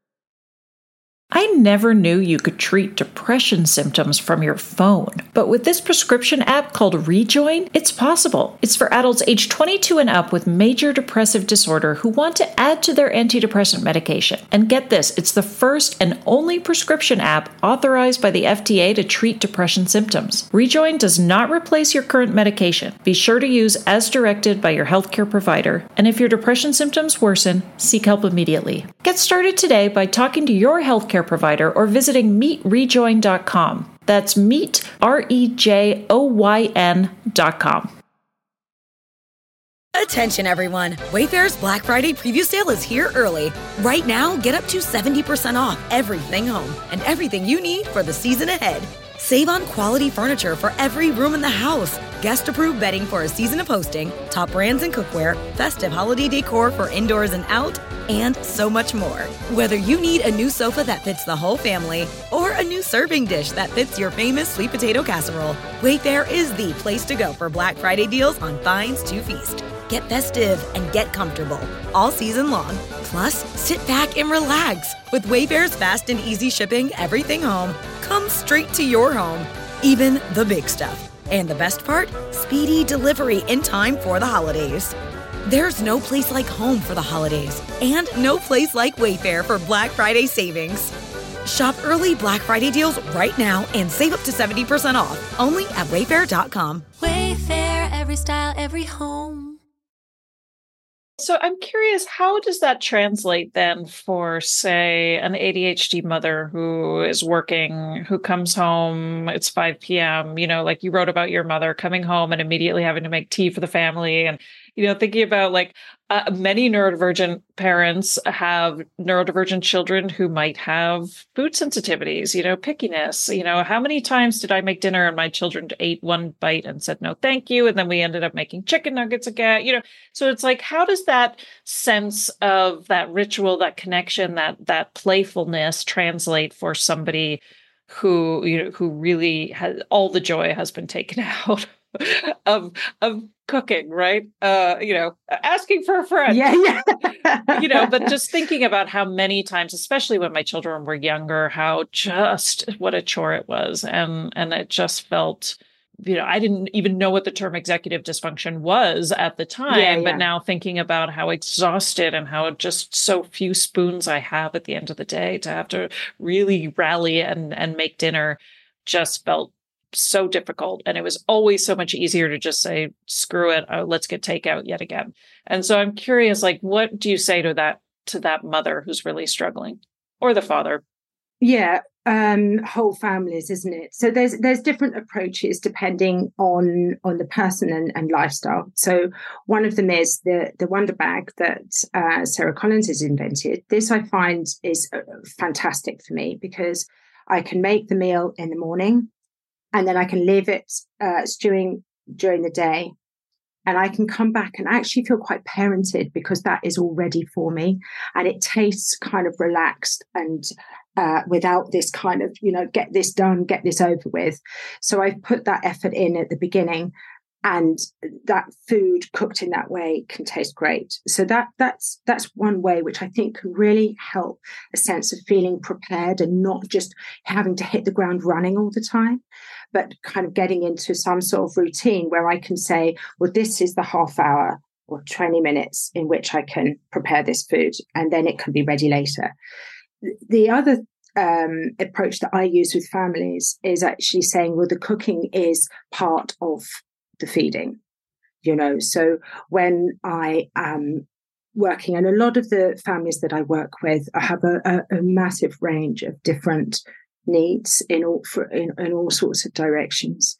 I never knew you could treat depression symptoms from your phone, but with this prescription app called Rejoin, it's possible. It's for adults age twenty-two and up with major depressive disorder who want to add to their antidepressant medication. And get this, it's the first and only prescription app authorized by the F D A to treat depression symptoms. Rejoin does not replace your current medication. Be sure to use as directed by your healthcare provider, and if your depression symptoms worsen, seek help immediately. Get started today by talking to your healthcare provider or visiting meet rejoin dot com. That's meet, R E J O Y N dot com. Attention everyone, Wayfair's Black Friday preview sale is here early. Right now, get up to seventy percent off everything home and everything you need for the season ahead. Save on quality furniture for every room in the house, guest-approved bedding for a season of hosting, top brands and cookware, festive holiday decor for indoors and out, and so much more. Whether you need a new sofa that fits the whole family or a new serving dish that fits your famous sweet potato casserole, Wayfair is the place to go for Black Friday deals on finds to feast. Get festive and get comfortable all season long. Plus, sit back and relax. With Wayfair's fast and easy shipping, everything home comes straight to your home, even the big stuff. And the best part? Speedy delivery in time for the holidays. There's no place like home for the holidays, and no place like Wayfair for Black Friday savings. Shop early Black Friday deals right now and save up to seventy percent off, only at wayfair dot com. Wayfair, every style, every home. So I'm curious, how does that translate then for, say, an A D H D mother who is working, who comes home, it's five p.m., you know, like you wrote about your mother coming home and immediately having to make tea for the family and, you know, thinking about like uh, many neurodivergent parents have neurodivergent children who might have food sensitivities, you know, pickiness, you know, how many times did I make dinner and my children ate one bite and said, no, thank you. And then we ended up making chicken nuggets again, you know, so it's like, how does that sense of that ritual, that connection, that, that playfulness translate for somebody who, you know, who really has all the joy has been taken out of of cooking, right? Uh, you know, asking for a friend. Yeah, yeah. You know, but just thinking about how many times, especially when my children were younger, how just what a chore it was. And and it just felt, you know, I didn't even know what the term executive dysfunction was at the time, Yeah, yeah. but now thinking about how exhausted and how just so few spoons I have at the end of the day to have to really rally and, and make dinner just felt so difficult. And it was always so much easier to just say, screw it, oh, let's get takeout yet again. And so I'm curious, like, what do you say to that, to that mother who's really struggling, or the father? Yeah, um, whole families, isn't it? So there's there's different approaches depending on on the person and, and lifestyle. So one of them is the the Wonder Bag that uh, Sarah Collins has invented. This I find is uh, fantastic for me because I can make the meal in the morning, and then I can leave it uh, stewing during the day. And I can come back and actually feel quite parented because that is all ready for me. And it tastes kind of relaxed and uh, without this kind of, you know, get this done, get this over with. So I've put that effort in at the beginning, and that food cooked in that way can taste great. So that that's that's one way which I think can really help a sense of feeling prepared and not just having to hit the ground running all the time, but kind of getting into some sort of routine where I can say, well, this is the half hour or twenty minutes in which I can prepare this food, and then it can be ready later. The other um, approach that I use with families is actually saying, well, the cooking is part of the feeding, you know. So when I am working, and a lot of the families that I work with have a, a, a massive range of different needs in all for, in, in all sorts of directions,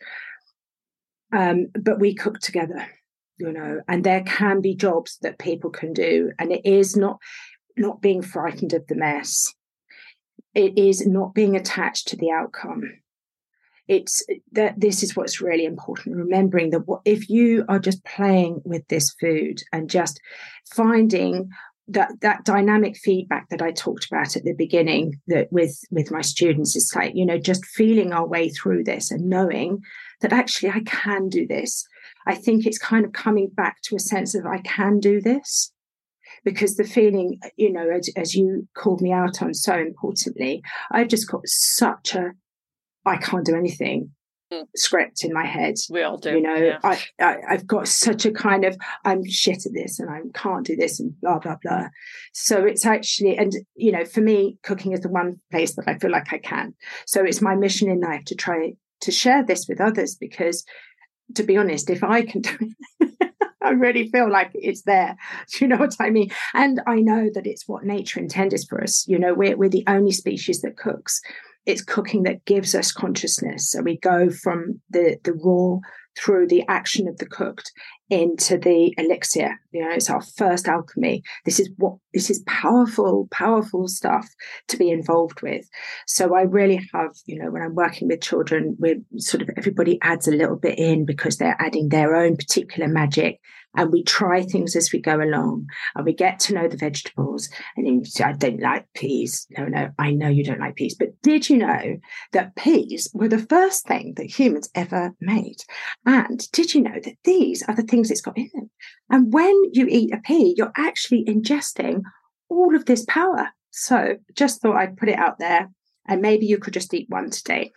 um, but we cook together, you know, and there can be jobs that people can do, and it is not not being frightened of the mess. It is not being attached to the outcome. It's that this is what's really important, remembering that what, if you are just playing with this food and just finding that that dynamic feedback that I talked about at the beginning, that with with my students, it's like, you know, just feeling our way through this and knowing that actually I can do this. I think it's kind of coming back to a sense of I can do this. Because the feeling, you know, as, as you called me out on so importantly, I've just got such a I can't do anything mm. script in my head. We all do. You know, yeah. I, I, I've got such a kind of, I'm shit at this and I can't do this and blah, blah, blah. So it's actually, and, you know, for me, cooking is the one place that I feel like I can. So it's my mission in life to try to share this with others, because to be honest, if I can do it, I really feel like it's there. Do you know what I mean? And I know that it's what nature intended for us. You know, we're, we're the only species that cooks. It's cooking that gives us consciousness. So we go from the, the raw through the action of the cooked into the elixir. You know, it's our first alchemy. This is what, this is powerful, powerful stuff to be involved with. So I really have, you know, when I'm working with children, we're sort of, everybody adds a little bit in because they're adding their own particular magic. And we try things as we go along, and we get to know the vegetables. And then you say, I don't like peas. No, no, I know you don't like peas. But did you know that peas were the first thing that humans ever made? And did you know that these are the things it's got in them? And when you eat a pea, you're actually ingesting all of this power. So just thought I'd put it out there, and maybe you could just eat one today.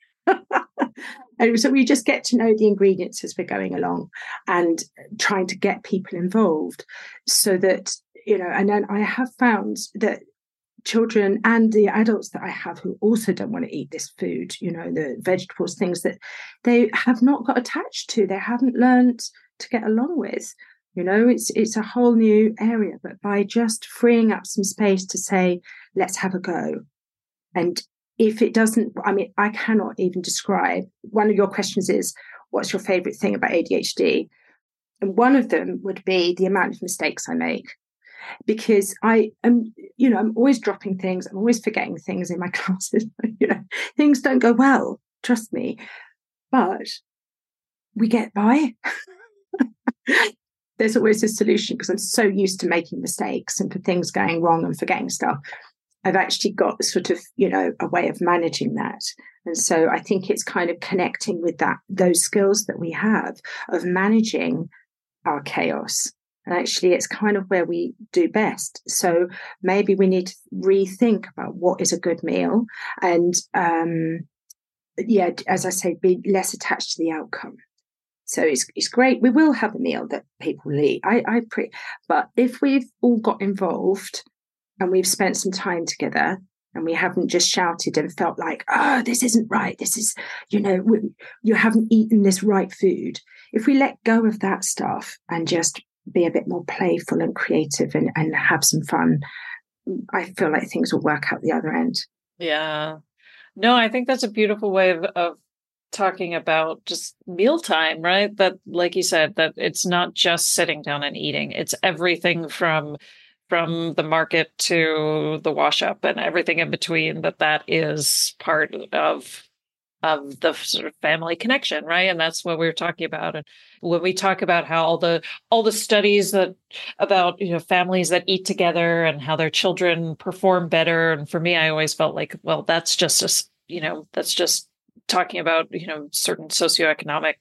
And so we just get to know the ingredients as we're going along and trying to get people involved so that, you know, and then I have found that children and the adults that I have who also don't want to eat this food, you know, the vegetables, things that they have not got attached to, they haven't learned to get along with. You know, it's it's a whole new area, but by just freeing up some space to say, let's have a go. And if it doesn't, I mean, I cannot even describe. One of your questions is, what's your favorite thing about A D H D? And one of them would be the amount of mistakes I make, because I am, you know, I'm always dropping things. I'm always forgetting things in my classes. You know, things don't go well, trust me, but we get by. There's always a solution, because I'm so used to making mistakes and for things going wrong and forgetting stuff. I've actually got sort of, you know, a way of managing that. And so I think it's kind of connecting with that, those skills that we have of managing our chaos. And actually, it's kind of where we do best. So maybe we need to rethink about what is a good meal. And um, yeah, as I say, be less attached to the outcome. So it's it's great. We will have a meal that people eat. I, I pre- but if we've all got involved and we've spent some time together and we haven't just shouted and felt like, oh, this isn't right. This is, you know, we, you haven't eaten this right food. If we let go of that stuff and just be a bit more playful and creative and, and have some fun, I feel like things will work out the other end. Yeah. No, I think that's a beautiful way of, of talking about just mealtime, right? That, like you said, that it's not just sitting down and eating. It's everything from from the market to the wash up and everything in between, that that is part of of the sort of family connection, right? And that's what we were talking about. And when we talk about how all the all the studies that about, you know, families that eat together and how their children perform better. And for me, I always felt like, well, that's just a, you know, that's just talking about, you know, certain socioeconomic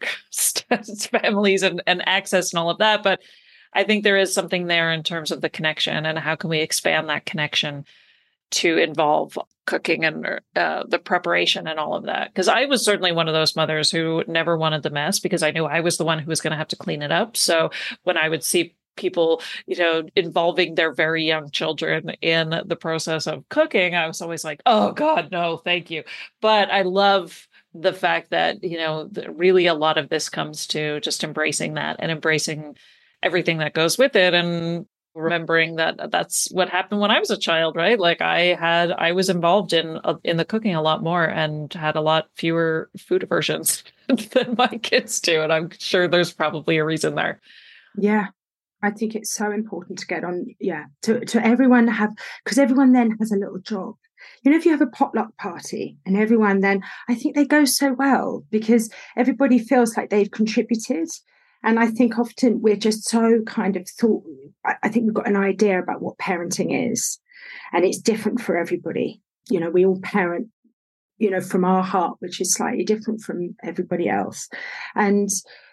families and, and access and all of that. But I think there is something there in terms of the connection and how can we expand that connection to involve cooking and uh, the preparation and all of that. Because I was certainly one of those mothers who never wanted the mess because I knew I was the one who was going to have to clean it up. So when I would see people, you know, involving their very young children in the process of cooking, I was always like, oh God, no, thank you. But I love the fact that, you know, really a lot of this comes to just embracing that and embracing everything that goes with it. And remembering that that's what happened when I was a child, right? Like I had, I was involved in, uh, in the cooking a lot more and had a lot fewer food aversions than my kids do. And I'm sure there's probably a reason there. Yeah. I think it's so important to get on, yeah, to, to everyone have, because everyone then has a little job. You know, if you have a potluck party and everyone then, I think they go so well because everybody feels like they've contributed. And I think often we're just so kind of thought, I think we've got an idea about what parenting is, and it's different for everybody. You know, we all parent, you know, from our heart, which is slightly different from everybody else. And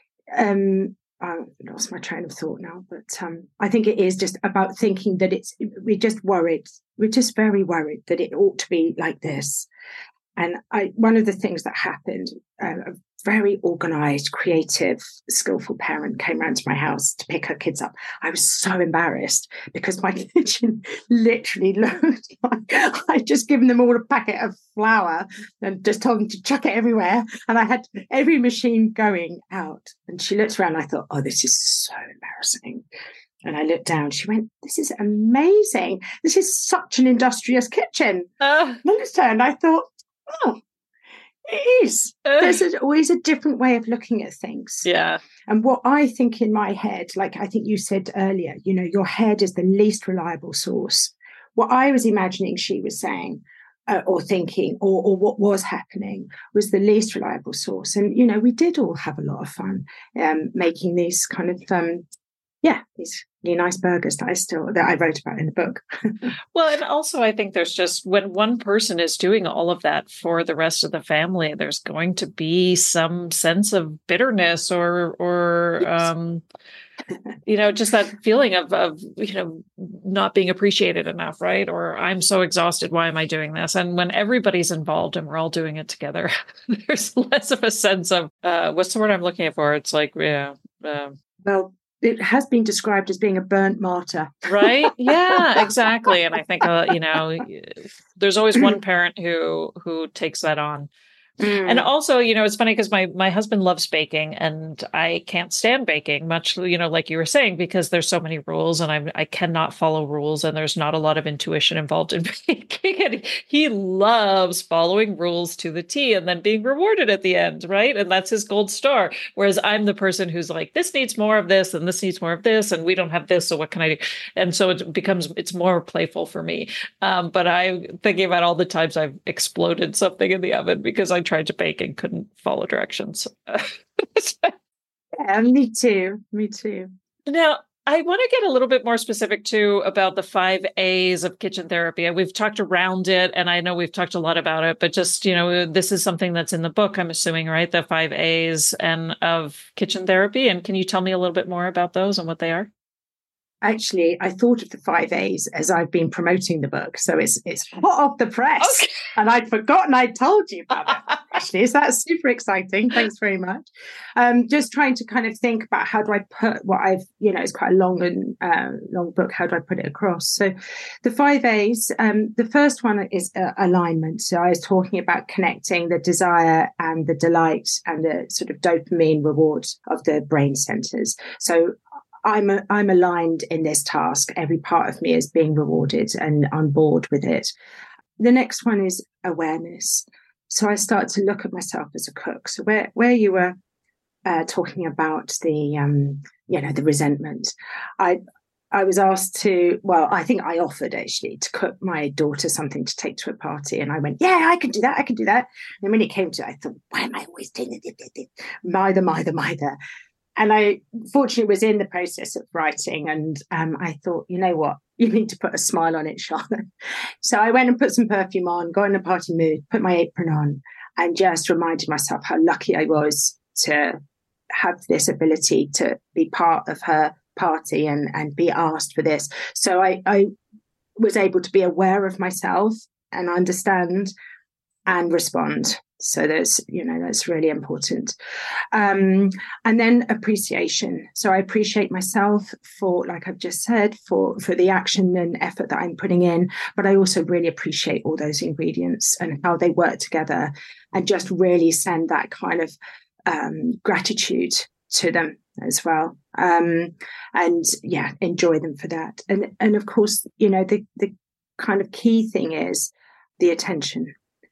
um, I lost my train of thought now, but um, I think it is just about thinking that it's, we're just worried. We're just very worried that it ought to be like this. And I, one of the things that happened, uh, a very organized, creative, skillful parent came round to my house to pick her kids up. I was so embarrassed because my kitchen literally looked like I'd just given them all a packet of flour and just told them to chuck it everywhere. And I had every machine going out. And she looked around and I thought, oh, this is so embarrassing. And I looked down, she went, this is amazing. This is such an industrious kitchen. Uh. And I looked and I thought, oh, it is. Uh, There's a, always a different way of looking at things. Yeah. And what I think in my head, like I think you said earlier, you know, your head is the least reliable source. What I was imagining she was saying uh, or thinking or, or what was happening was the least reliable source. And, you know, we did all have a lot of fun um, making these kind of, um, yeah, these really nice burgers that I still, that I wrote about in the book. Well, and also I think there's just, when one person is doing all of that for the rest of the family, there's going to be some sense of bitterness or, or, yes. um, you know, just that feeling of, of, you know, not being appreciated enough, right? Or I'm so exhausted. Why am I doing this? And when everybody's involved and we're all doing it together, there's less of a sense of, uh, what's the word I'm looking for? It's like, yeah. Uh, well, it has been described as being a burnt martyr. Right? Yeah, exactly. And I think, uh, you know, there's always one parent who who takes that on. Mm. And also, you know, it's funny because my, my husband loves baking and I can't stand baking much, you know, like you were saying, because there's so many rules and I I cannot follow rules and there's not a lot of intuition involved in baking. And he loves following rules to the T and then being rewarded at the end, right? And that's his gold star. Whereas I'm the person who's like, this needs more of this and this needs more of this and we don't have this, so what can I do? And so it becomes, it's more playful for me. Um, but I'm thinking about all the times I've exploded something in the oven because I tried to bake and couldn't follow directions. Yeah, me too. Me too. Now, I want to get a little bit more specific too about the five A's of kitchen therapy. And we've talked around it, and I know we've talked a lot about it, but just, you know, this is something that's in the book, I'm assuming, right? The five A's and of kitchen therapy. And can you tell me a little bit more about those and what they are? Actually, I thought of the five A's as I've been promoting the book. So it's it's hot off the press. Okay. And I'd forgotten I'd told you about it. Actually, so that's super exciting. Thanks very much. Um, just trying to kind of think about how do I put what I've, you know, it's quite a long and uh, long book. How do I put it across? So the five A's, um, the first one is uh, alignment. So I was talking about connecting the desire and the delight and the sort of dopamine rewards of the brain centers. So I'm a, I'm aligned in this task. Every part of me is being rewarded and on board with it. The next one is awareness. So I start to look at myself as a cook. So where where you were uh, talking about the um, you know the resentment, I I was asked to. Well, I think I offered actually to cook my daughter something to take to a party, and I went, yeah, I can do that. I can do that. And when it came to it, I thought, why am I always doing it? Mither, mither, mither. And I fortunately was in the process of writing, and um, I thought, you know what, you need to put a smile on it, Charlotte. So I went and put some perfume on, got in a party mood, put my apron on, and just reminded myself how lucky I was to have this ability to be part of her party and, and be asked for this. So I, I was able to be aware of myself and understand and respond. So there's, you know, that's really important. Um, and then appreciation. So I appreciate myself for, like I've just said, for, for the action and effort that I'm putting in, but I also really appreciate all those ingredients and how they work together, and just really send that kind of um, gratitude to them as well. Um, and yeah, enjoy them for that. And, and of course, you know, the, the kind of key thing is the attention.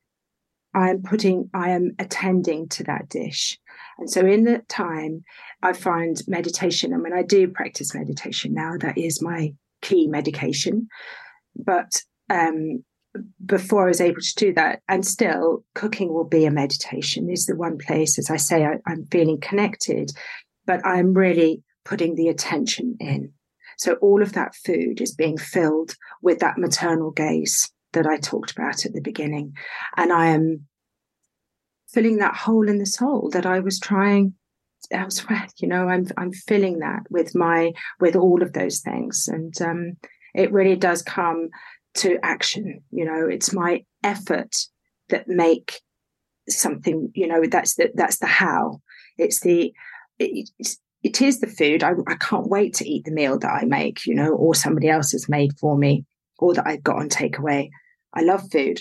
I am putting, I am attending to that dish. And so in that time, I find meditation. And when I do practice meditation now, that is my key medication. But um, before I was able to do that, and still cooking will be a meditation, is the one place, as I say, I, I'm feeling connected, but I'm really putting the attention in. So all of that food is being filled with that maternal gaze that I talked about at the beginning. And I am filling that hole in the soul that I was trying elsewhere. You know, I'm I'm filling that with my with all of those things. And um, it really does come to action. You know, it's my effort that make something, you know, that's the that's the how. It's the it's, it is the food. I, I can't wait to eat the meal that I make, you know, or somebody else has made for me, or that I've got on takeaway. I love food,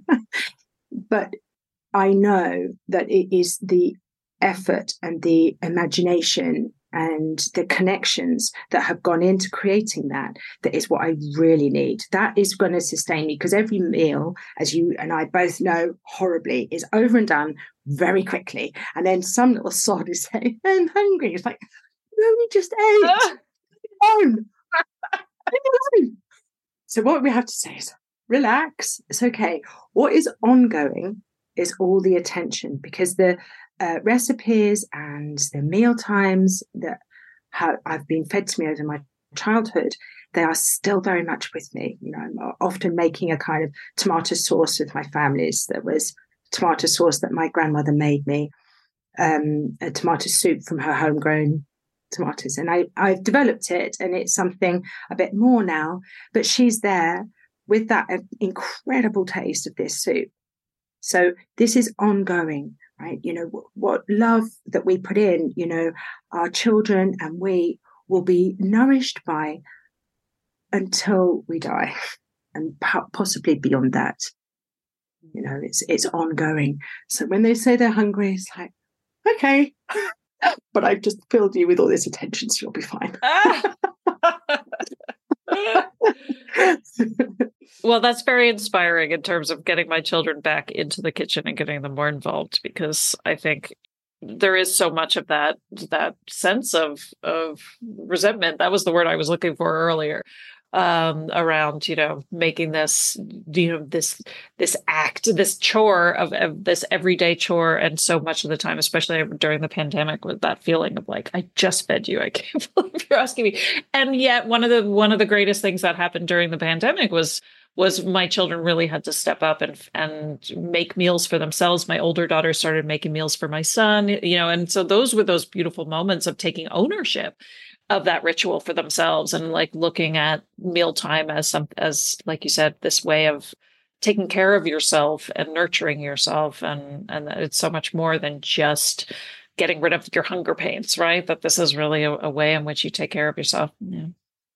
but I know that it is the effort and the imagination and the connections that have gone into creating that, that is what I really need. That is going to sustain me, because every meal, as you and I both know horribly, is over and done very quickly. And then some little sod is saying, I'm hungry. It's like, no, we just ate. Alone. Alone. So what we have to say is, relax. It's okay. What is ongoing is all the attention, because the uh, recipes and the meal times that have, I've been fed to me over my childhood, they are still very much with me. You know, I'm often making a kind of tomato sauce with my families that was tomato sauce that my grandmother made me, um, a tomato soup from her homegrown tomatoes. And I, I've developed it, and it's something a bit more now, but she's there with that incredible taste of this soup. So this is ongoing, right? You know, what, what love that we put in, you know, our children and we will be nourished by until we die, and possibly beyond that. You know, it's it's ongoing. So when they say they're hungry, it's like, okay, but I've just filled you with all this attention, so you'll be fine. Well, that's very inspiring in terms of getting my children back into the kitchen and getting them more involved, because I think there is so much of that that sense of of resentment. That was the word I was looking for earlier. um, around, you know, making this, you know, this, this act, this chore of, of this everyday chore. And so much of the time, especially during the pandemic, with that feeling of like, I just fed you. I can't believe you're asking me. And yet one of the, one of the greatest things that happened during the pandemic was was my children really had to step up and and make meals for themselves. My older daughter started making meals for my son, you know, and so those were those beautiful moments of taking ownership of that ritual for themselves and like looking at mealtime as some, as like you said, this way of taking care of yourself and nurturing yourself. And, and it's so much more than just getting rid of your hunger pains, right? That this is really a, a way in which you take care of yourself. Yeah.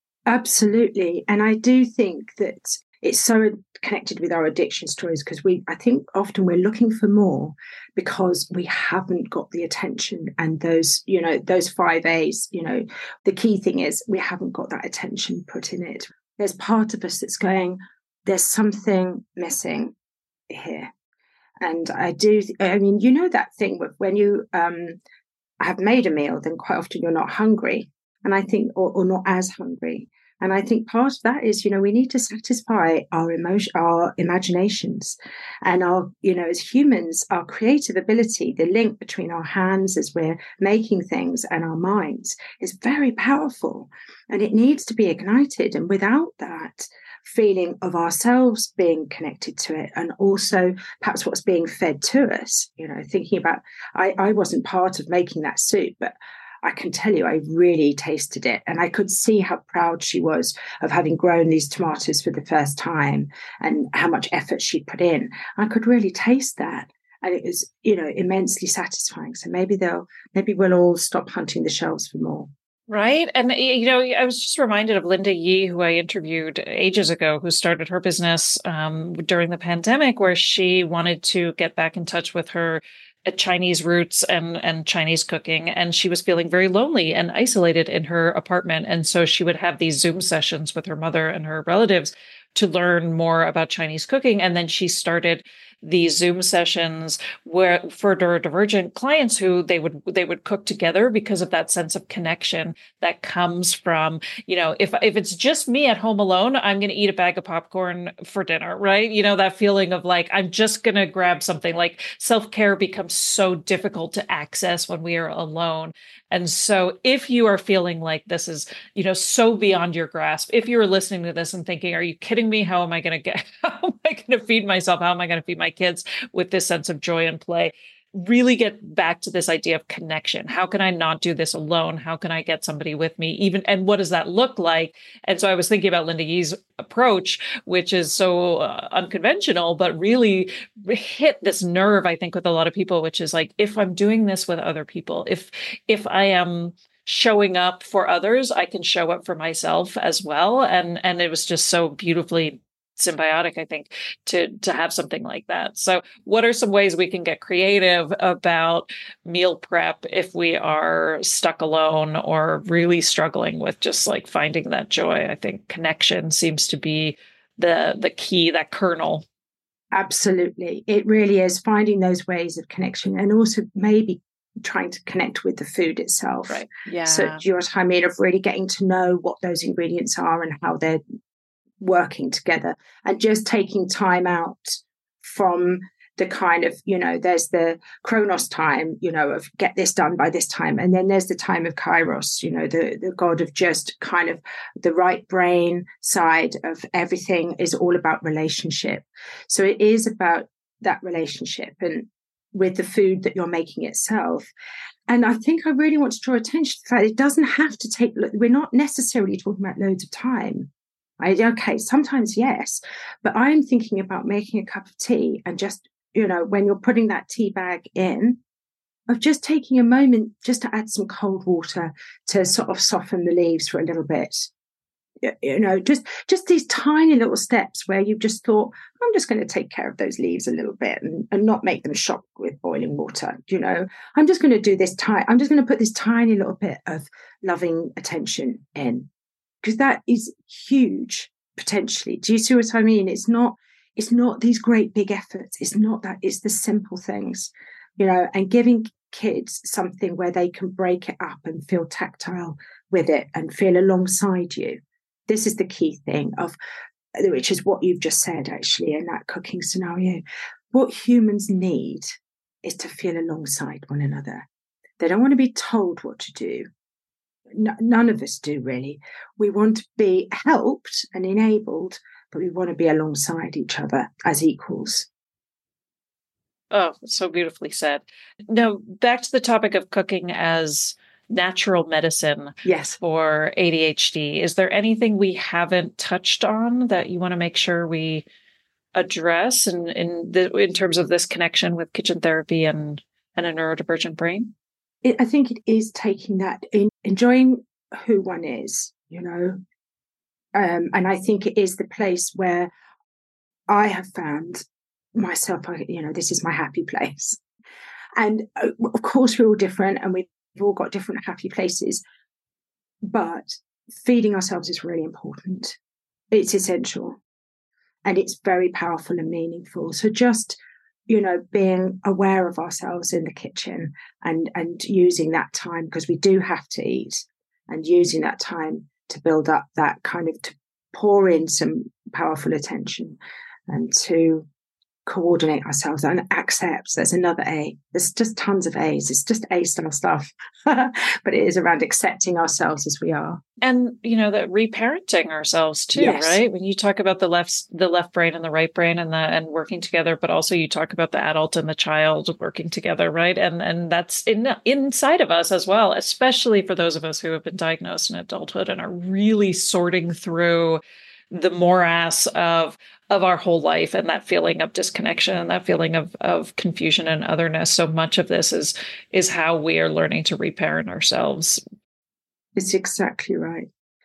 Absolutely. And I do think that it's so connected with our addiction stories because we, I think often we're looking for more because we haven't got the attention and those, you know, those five A's, you know, the key thing is we haven't got that attention put in it. There's part of us that's going, there's something missing here. And I do, I mean, you know, that thing with when you um, have made a meal, then quite often you're not hungry. And I think, or, or not as hungry. And I think part of that is, you know, we need to satisfy our emotion, our imaginations and our, you know, as humans, our creative ability, the link between our hands as we're making things and our minds is very powerful and it needs to be ignited. And without that feeling of ourselves being connected to it and also perhaps what's being fed to us, you know, thinking about, I, I wasn't part of making that soup, but I can tell you, I really tasted it. And I could see how proud she was of having grown these tomatoes for the first time and how much effort she put in. I could really taste that. And it was, you know, immensely satisfying. So maybe they'll, maybe we'll all stop hunting the shelves for more. Right. And, you know, I was just reminded of Linda Yee, who I interviewed ages ago, who started her business um, during the pandemic, where she wanted to get back in touch with her Chinese roots and, and Chinese cooking. And she was feeling very lonely and isolated in her apartment. And so she would have these Zoom sessions with her mother and her relatives to learn more about Chinese cooking. And then she started these Zoom sessions where for Neurodivergent clients who they would they would cook together because of that sense of connection that comes from, you know, if if it's just me at home alone, I'm going to eat a bag of popcorn for dinner, right? You know, that feeling of like, I'm just going to grab something. Like self-care becomes so difficult to access when we are alone. And so if you are feeling like this is, you know, so beyond your grasp, if you're listening to this and thinking, are you kidding me? How am I going to get, how am I going to feed myself? How am I going to feed my kids with this sense of joy and play? Really get back to this idea of connection. How can I not do this alone? How can I get somebody with me? Even, and what does that look like? And so I was thinking about Linda Yee's approach, which is so uh, unconventional, but really hit this nerve, I think, with a lot of people, which is like, if I'm doing this with other people, if, if I am showing up for others, I can show up for myself as well. And, and it was just so beautifully symbiotic, I think, to to have something like that. So what are some ways we can get creative about meal prep if we are stuck alone or really struggling with just like finding that joy? I think connection seems to be the the key, that kernel. Absolutely. It really is finding those ways of connection and also maybe trying to connect with the food itself. Right. Yeah. So do you know what I mean? Of really getting to know what those ingredients are and how they're working together and just taking time out from the kind of, you know, there's the Chronos time, you know, of get this done by this time. And then there's the time of Kairos, you know, the, the God of just kind of the right brain side of everything is all about relationship. So it is about that relationship and with the food that you're making itself. And I think I really want to draw attention to the fact it doesn't have to take, we're not necessarily talking about loads of time. I, okay, sometimes yes, but I'm thinking about making a cup of tea and just, you know, when you're putting that tea bag in, of just taking a moment just to add some cold water to sort of soften the leaves for a little bit. You know, just just these tiny little steps where you've just thought, I'm just going to take care of those leaves a little bit and, and not make them shock with boiling water. You know, I'm just going to do this tiny, I'm just going to put this tiny little bit of loving attention in. Because that is huge potentially. Do you see what I mean? It's not, it's not these great big efforts. It's not that. It's the simple things, you know, and giving kids something where they can break it up and feel tactile with it and feel alongside you. this is the key thing of, which is what you've just said, actually, in that cooking scenario. What humans need is to feel alongside one another. They don't want to be told what to do. No, none of us do, really. We want to be helped and enabled, but we want to be alongside each other as equals. Oh, so beautifully said. Now, back to the topic of cooking as natural medicine yes. for A D H D. Is there anything we haven't touched on that you want to make sure we address in in, the, in terms of this connection with kitchen therapy and, and a neurodivergent brain? It, I think it is taking that, in, enjoying who one is, you know, um, and I think it is the place where I have found myself, you know, this is my happy place. And uh, of course, we're all different and we've all got different happy places, but feeding ourselves is really important. It's essential and it's very powerful and meaningful. So just, you know, being aware of ourselves in the kitchen and, and using that time, because we do have to eat, and using that time to build up that kind of, to pour in some powerful attention and to coordinate ourselves and accept. There's another A. There's just tons of A's. It's just A style stuff, but it is around accepting ourselves as we are. And, you know, that reparenting ourselves too, yes. right? When you talk about the left, the left brain and the right brain and the, and working together, but also you talk about the adult and the child working together, right? And, and that's in, inside of us as well, especially for those of us who have been diagnosed in adulthood and are really sorting through the morass of of our whole life and that feeling of disconnection and that feeling of of confusion and otherness. So much of this is is how we are learning to reparent ourselves. It's exactly right.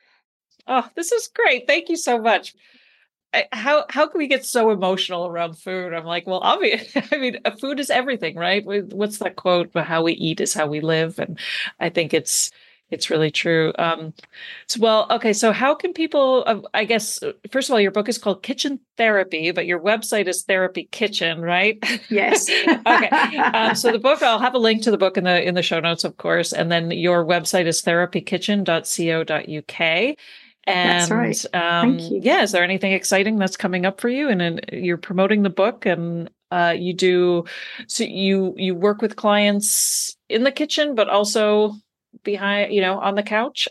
Oh, this is great. Thank you so much. I, how how can we get so emotional around food? I'm like, well, obviously, I mean, food is everything, right? What's that quote? How we eat is how we live. And I think it's It's really true. Um, so, well, okay. So how can people, uh, I guess, first of all, your book is called Kitchen Therapy, but your website is Therapy Kitchen, right? Yes. Okay. Um, so the book, I'll have a link to the book in the, in the show notes, of course. And then your website is therapy kitchen dot co dot U K. And that's right. Um, Thank you. Yeah, is there anything exciting that's coming up for you? And, and you're promoting the book, and uh, you do, so you, you work with clients in the kitchen, but also behind, you know, on the couch?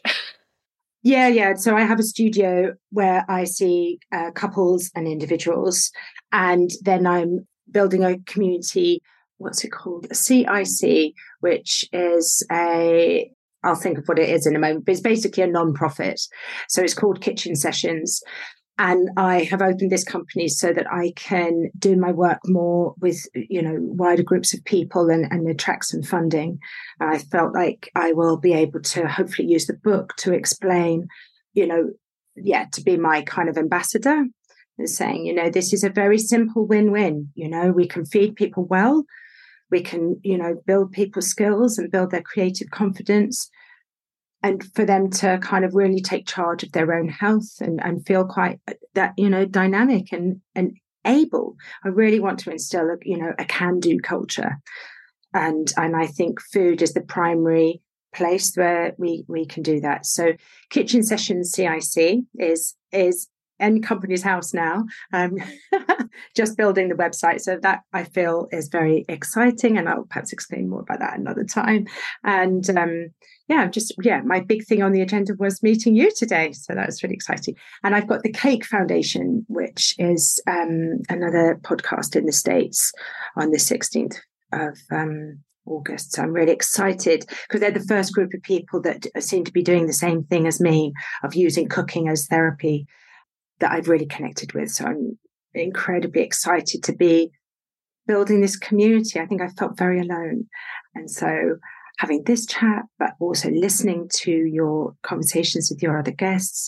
Yeah, yeah. So I have a studio where I see uh, couples and individuals, and then I'm building a community. What's it called? A C I C, which is a, I'll think of what it is in a moment, but it's basically a non-profit. So it's called Kitchen Sessions. And I have opened this company so that I can do my work more with, you know, wider groups of people and, and attract some funding. I felt like I will be able to hopefully use the book to explain, you know, yeah, to be my kind of ambassador and saying, you know, this is a very simple win-win. You know, we can feed people well. We can, you know, build people's skills and build their creative confidence, and for them to kind of really take charge of their own health and, and feel quite that, you know, dynamic and, and able. I really want to instill, a, you know, a can-do culture. And, and I think food is the primary place where we, we can do that. So Kitchen Sessions C I C is, is in Company's House now, um, just building the website. So that I feel is very exciting, and I'll perhaps explain more about that another time. And um, yeah, just, yeah, my big thing on the agenda was meeting you today. So that was really exciting. And I've got the Cake Foundation, which is um, another podcast in the States on the sixteenth of um, August. So I'm really excited because they're the first group of people that seem to be doing the same thing as me, of using cooking as therapy, that I've really connected with. So I'm incredibly excited to be building this community. I think I felt very alone. And so having this chat, but also listening to your conversations with your other guests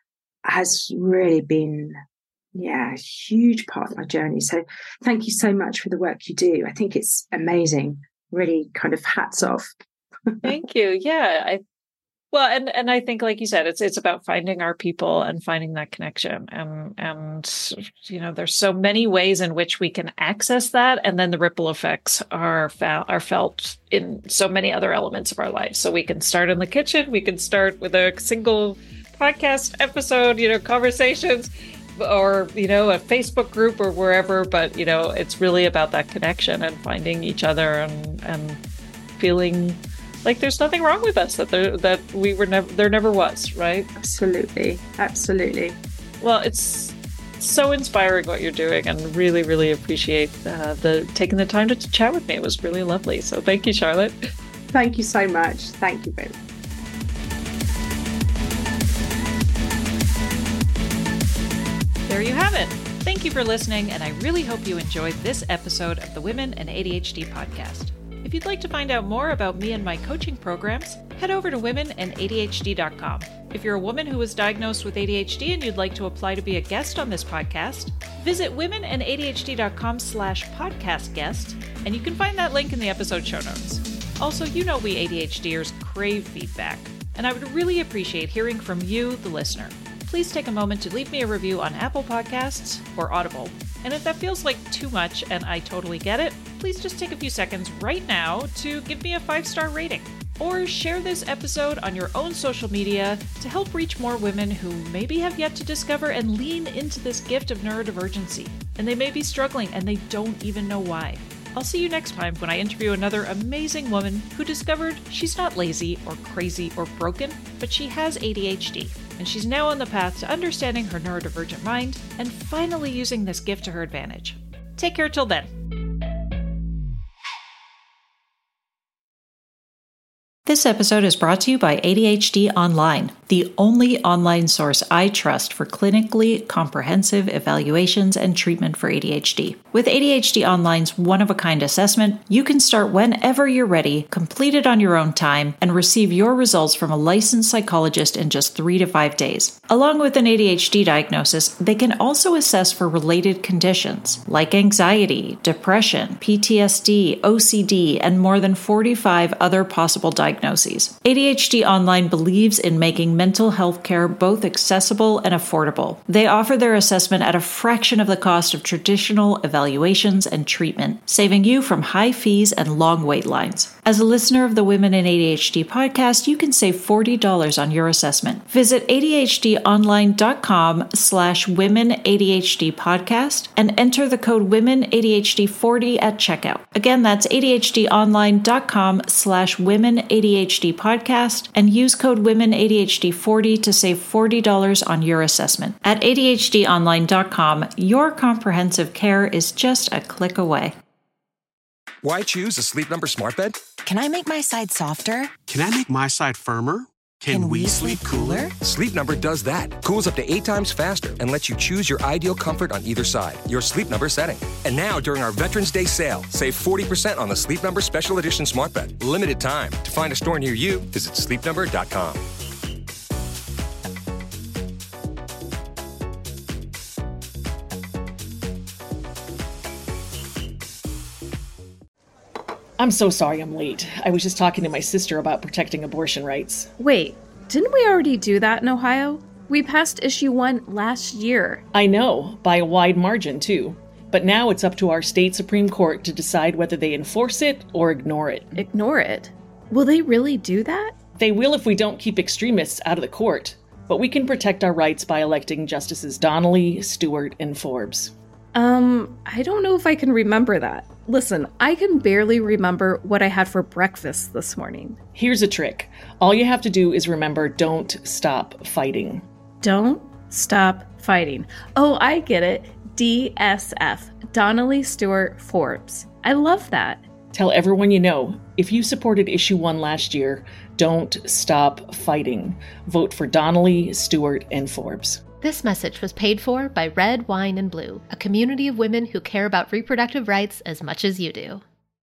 has really been, yeah, a huge part of my journey. So thank you so much for the work you do. I think it's amazing. Really kind of hats off. Thank you. Yeah. I Well, and, and I think, like you said, it's it's about finding our people and finding that connection. And, and, you know, there's so many ways in which we can access that. And then the ripple effects are, fa- are felt in so many other elements of our life. So we can start in the kitchen. We can start with a single podcast episode, you know, conversations, or, you know, a Facebook group or wherever. But, you know, it's really about that connection and finding each other and, and feeling like there's nothing wrong with us, that there, that we were never, there never was, right? Absolutely. Absolutely. Well, it's so inspiring what you're doing, and really, really appreciate uh, the taking the time to chat with me. It was really lovely. So thank you, Charlotte. Thank you so much. Thank you both. There you have it. Thank you for listening, and I really hope you enjoyed this episode of the Women and A D H D podcast. If you'd like to find out more about me and my coaching programs, head over to women and A D H D dot com. If you're a woman who was diagnosed with A D H D and you'd like to apply to be a guest on this podcast, visit women and A D H D dot com slash podcast guest, and you can find that link in the episode show notes. Also, you know we ADHDers crave feedback, and I would really appreciate hearing from you, the listener. Please take a moment to leave me a review on Apple Podcasts or Audible. And if that feels like too much, and I totally get it, please just take a few seconds right now to give me a five-star rating. Or share this episode on your own social media to help reach more women who maybe have yet to discover and lean into this gift of neurodivergency. And they may be struggling and they don't even know why. I'll see you next time when I interview another amazing woman who discovered she's not lazy or crazy or broken, but she has A D H D. And she's now on the path to understanding her neurodivergent mind and finally using this gift to her advantage. Take care till then. This episode is brought to you by A D H D Online, the only online source I trust for clinically comprehensive evaluations and treatment for A D H D. With A D H D Online's one-of-a-kind assessment, you can start whenever you're ready, complete it on your own time, and receive your results from a licensed psychologist in just three to five days. Along with an A D H D diagnosis, they can also assess for related conditions like anxiety, depression, P T S D, O C D, and more than forty-five other possible diagnoses. Diagnoses. A D H D Online believes in making mental health care both accessible and affordable. They offer their assessment at a fraction of the cost of traditional evaluations and treatment, saving you from high fees and long wait lines. As a listener of the Women in A D H D podcast, you can save forty dollars on your assessment. Visit A D H D online dot com slash women A D H D podcast and enter the code women A D H D forty at checkout. Again, that's A D H D online dot com slash women A D H D podcast and use code women A D H D forty to save forty dollars on your assessment. At A D H D online dot com, your comprehensive care is just a click away. Why choose a Sleep Number smart bed? Can I make my side softer? Can I make my side firmer? Can, Can we, we sleep cooler? Sleep Number does that. Cools up to eight times faster and lets you choose your ideal comfort on either side. Your Sleep Number setting. And now, during our Veterans Day sale, save forty percent on the Sleep Number Special Edition smart bed. Limited time. To find a store near you, visit sleep number dot com. I'm so sorry I'm late. I was just talking to my sister about protecting abortion rights. Wait, didn't we already do that in Ohio? We passed issue one last year. I know, by a wide margin too. But now it's up to our state Supreme Court to decide whether they enforce it or ignore it. Ignore it? Will they really do that? They will if we don't keep extremists out of the court. But we can protect our rights by electing Justices Donnelly, Stewart, and Forbes. Um, I don't know if I can remember that. Listen, I can barely remember what I had for breakfast this morning. Here's a trick. All you have to do is remember, don't stop fighting. Don't stop fighting. Oh, I get it. D S F. Donnelly, Stewart, Forbes. I love that. Tell everyone you know, if you supported issue one last year, don't stop fighting. Vote for Donnelly, Stewart, and Forbes. This message was paid for by Red, Wine, and Blue, a community of women who care about reproductive rights as much as you do.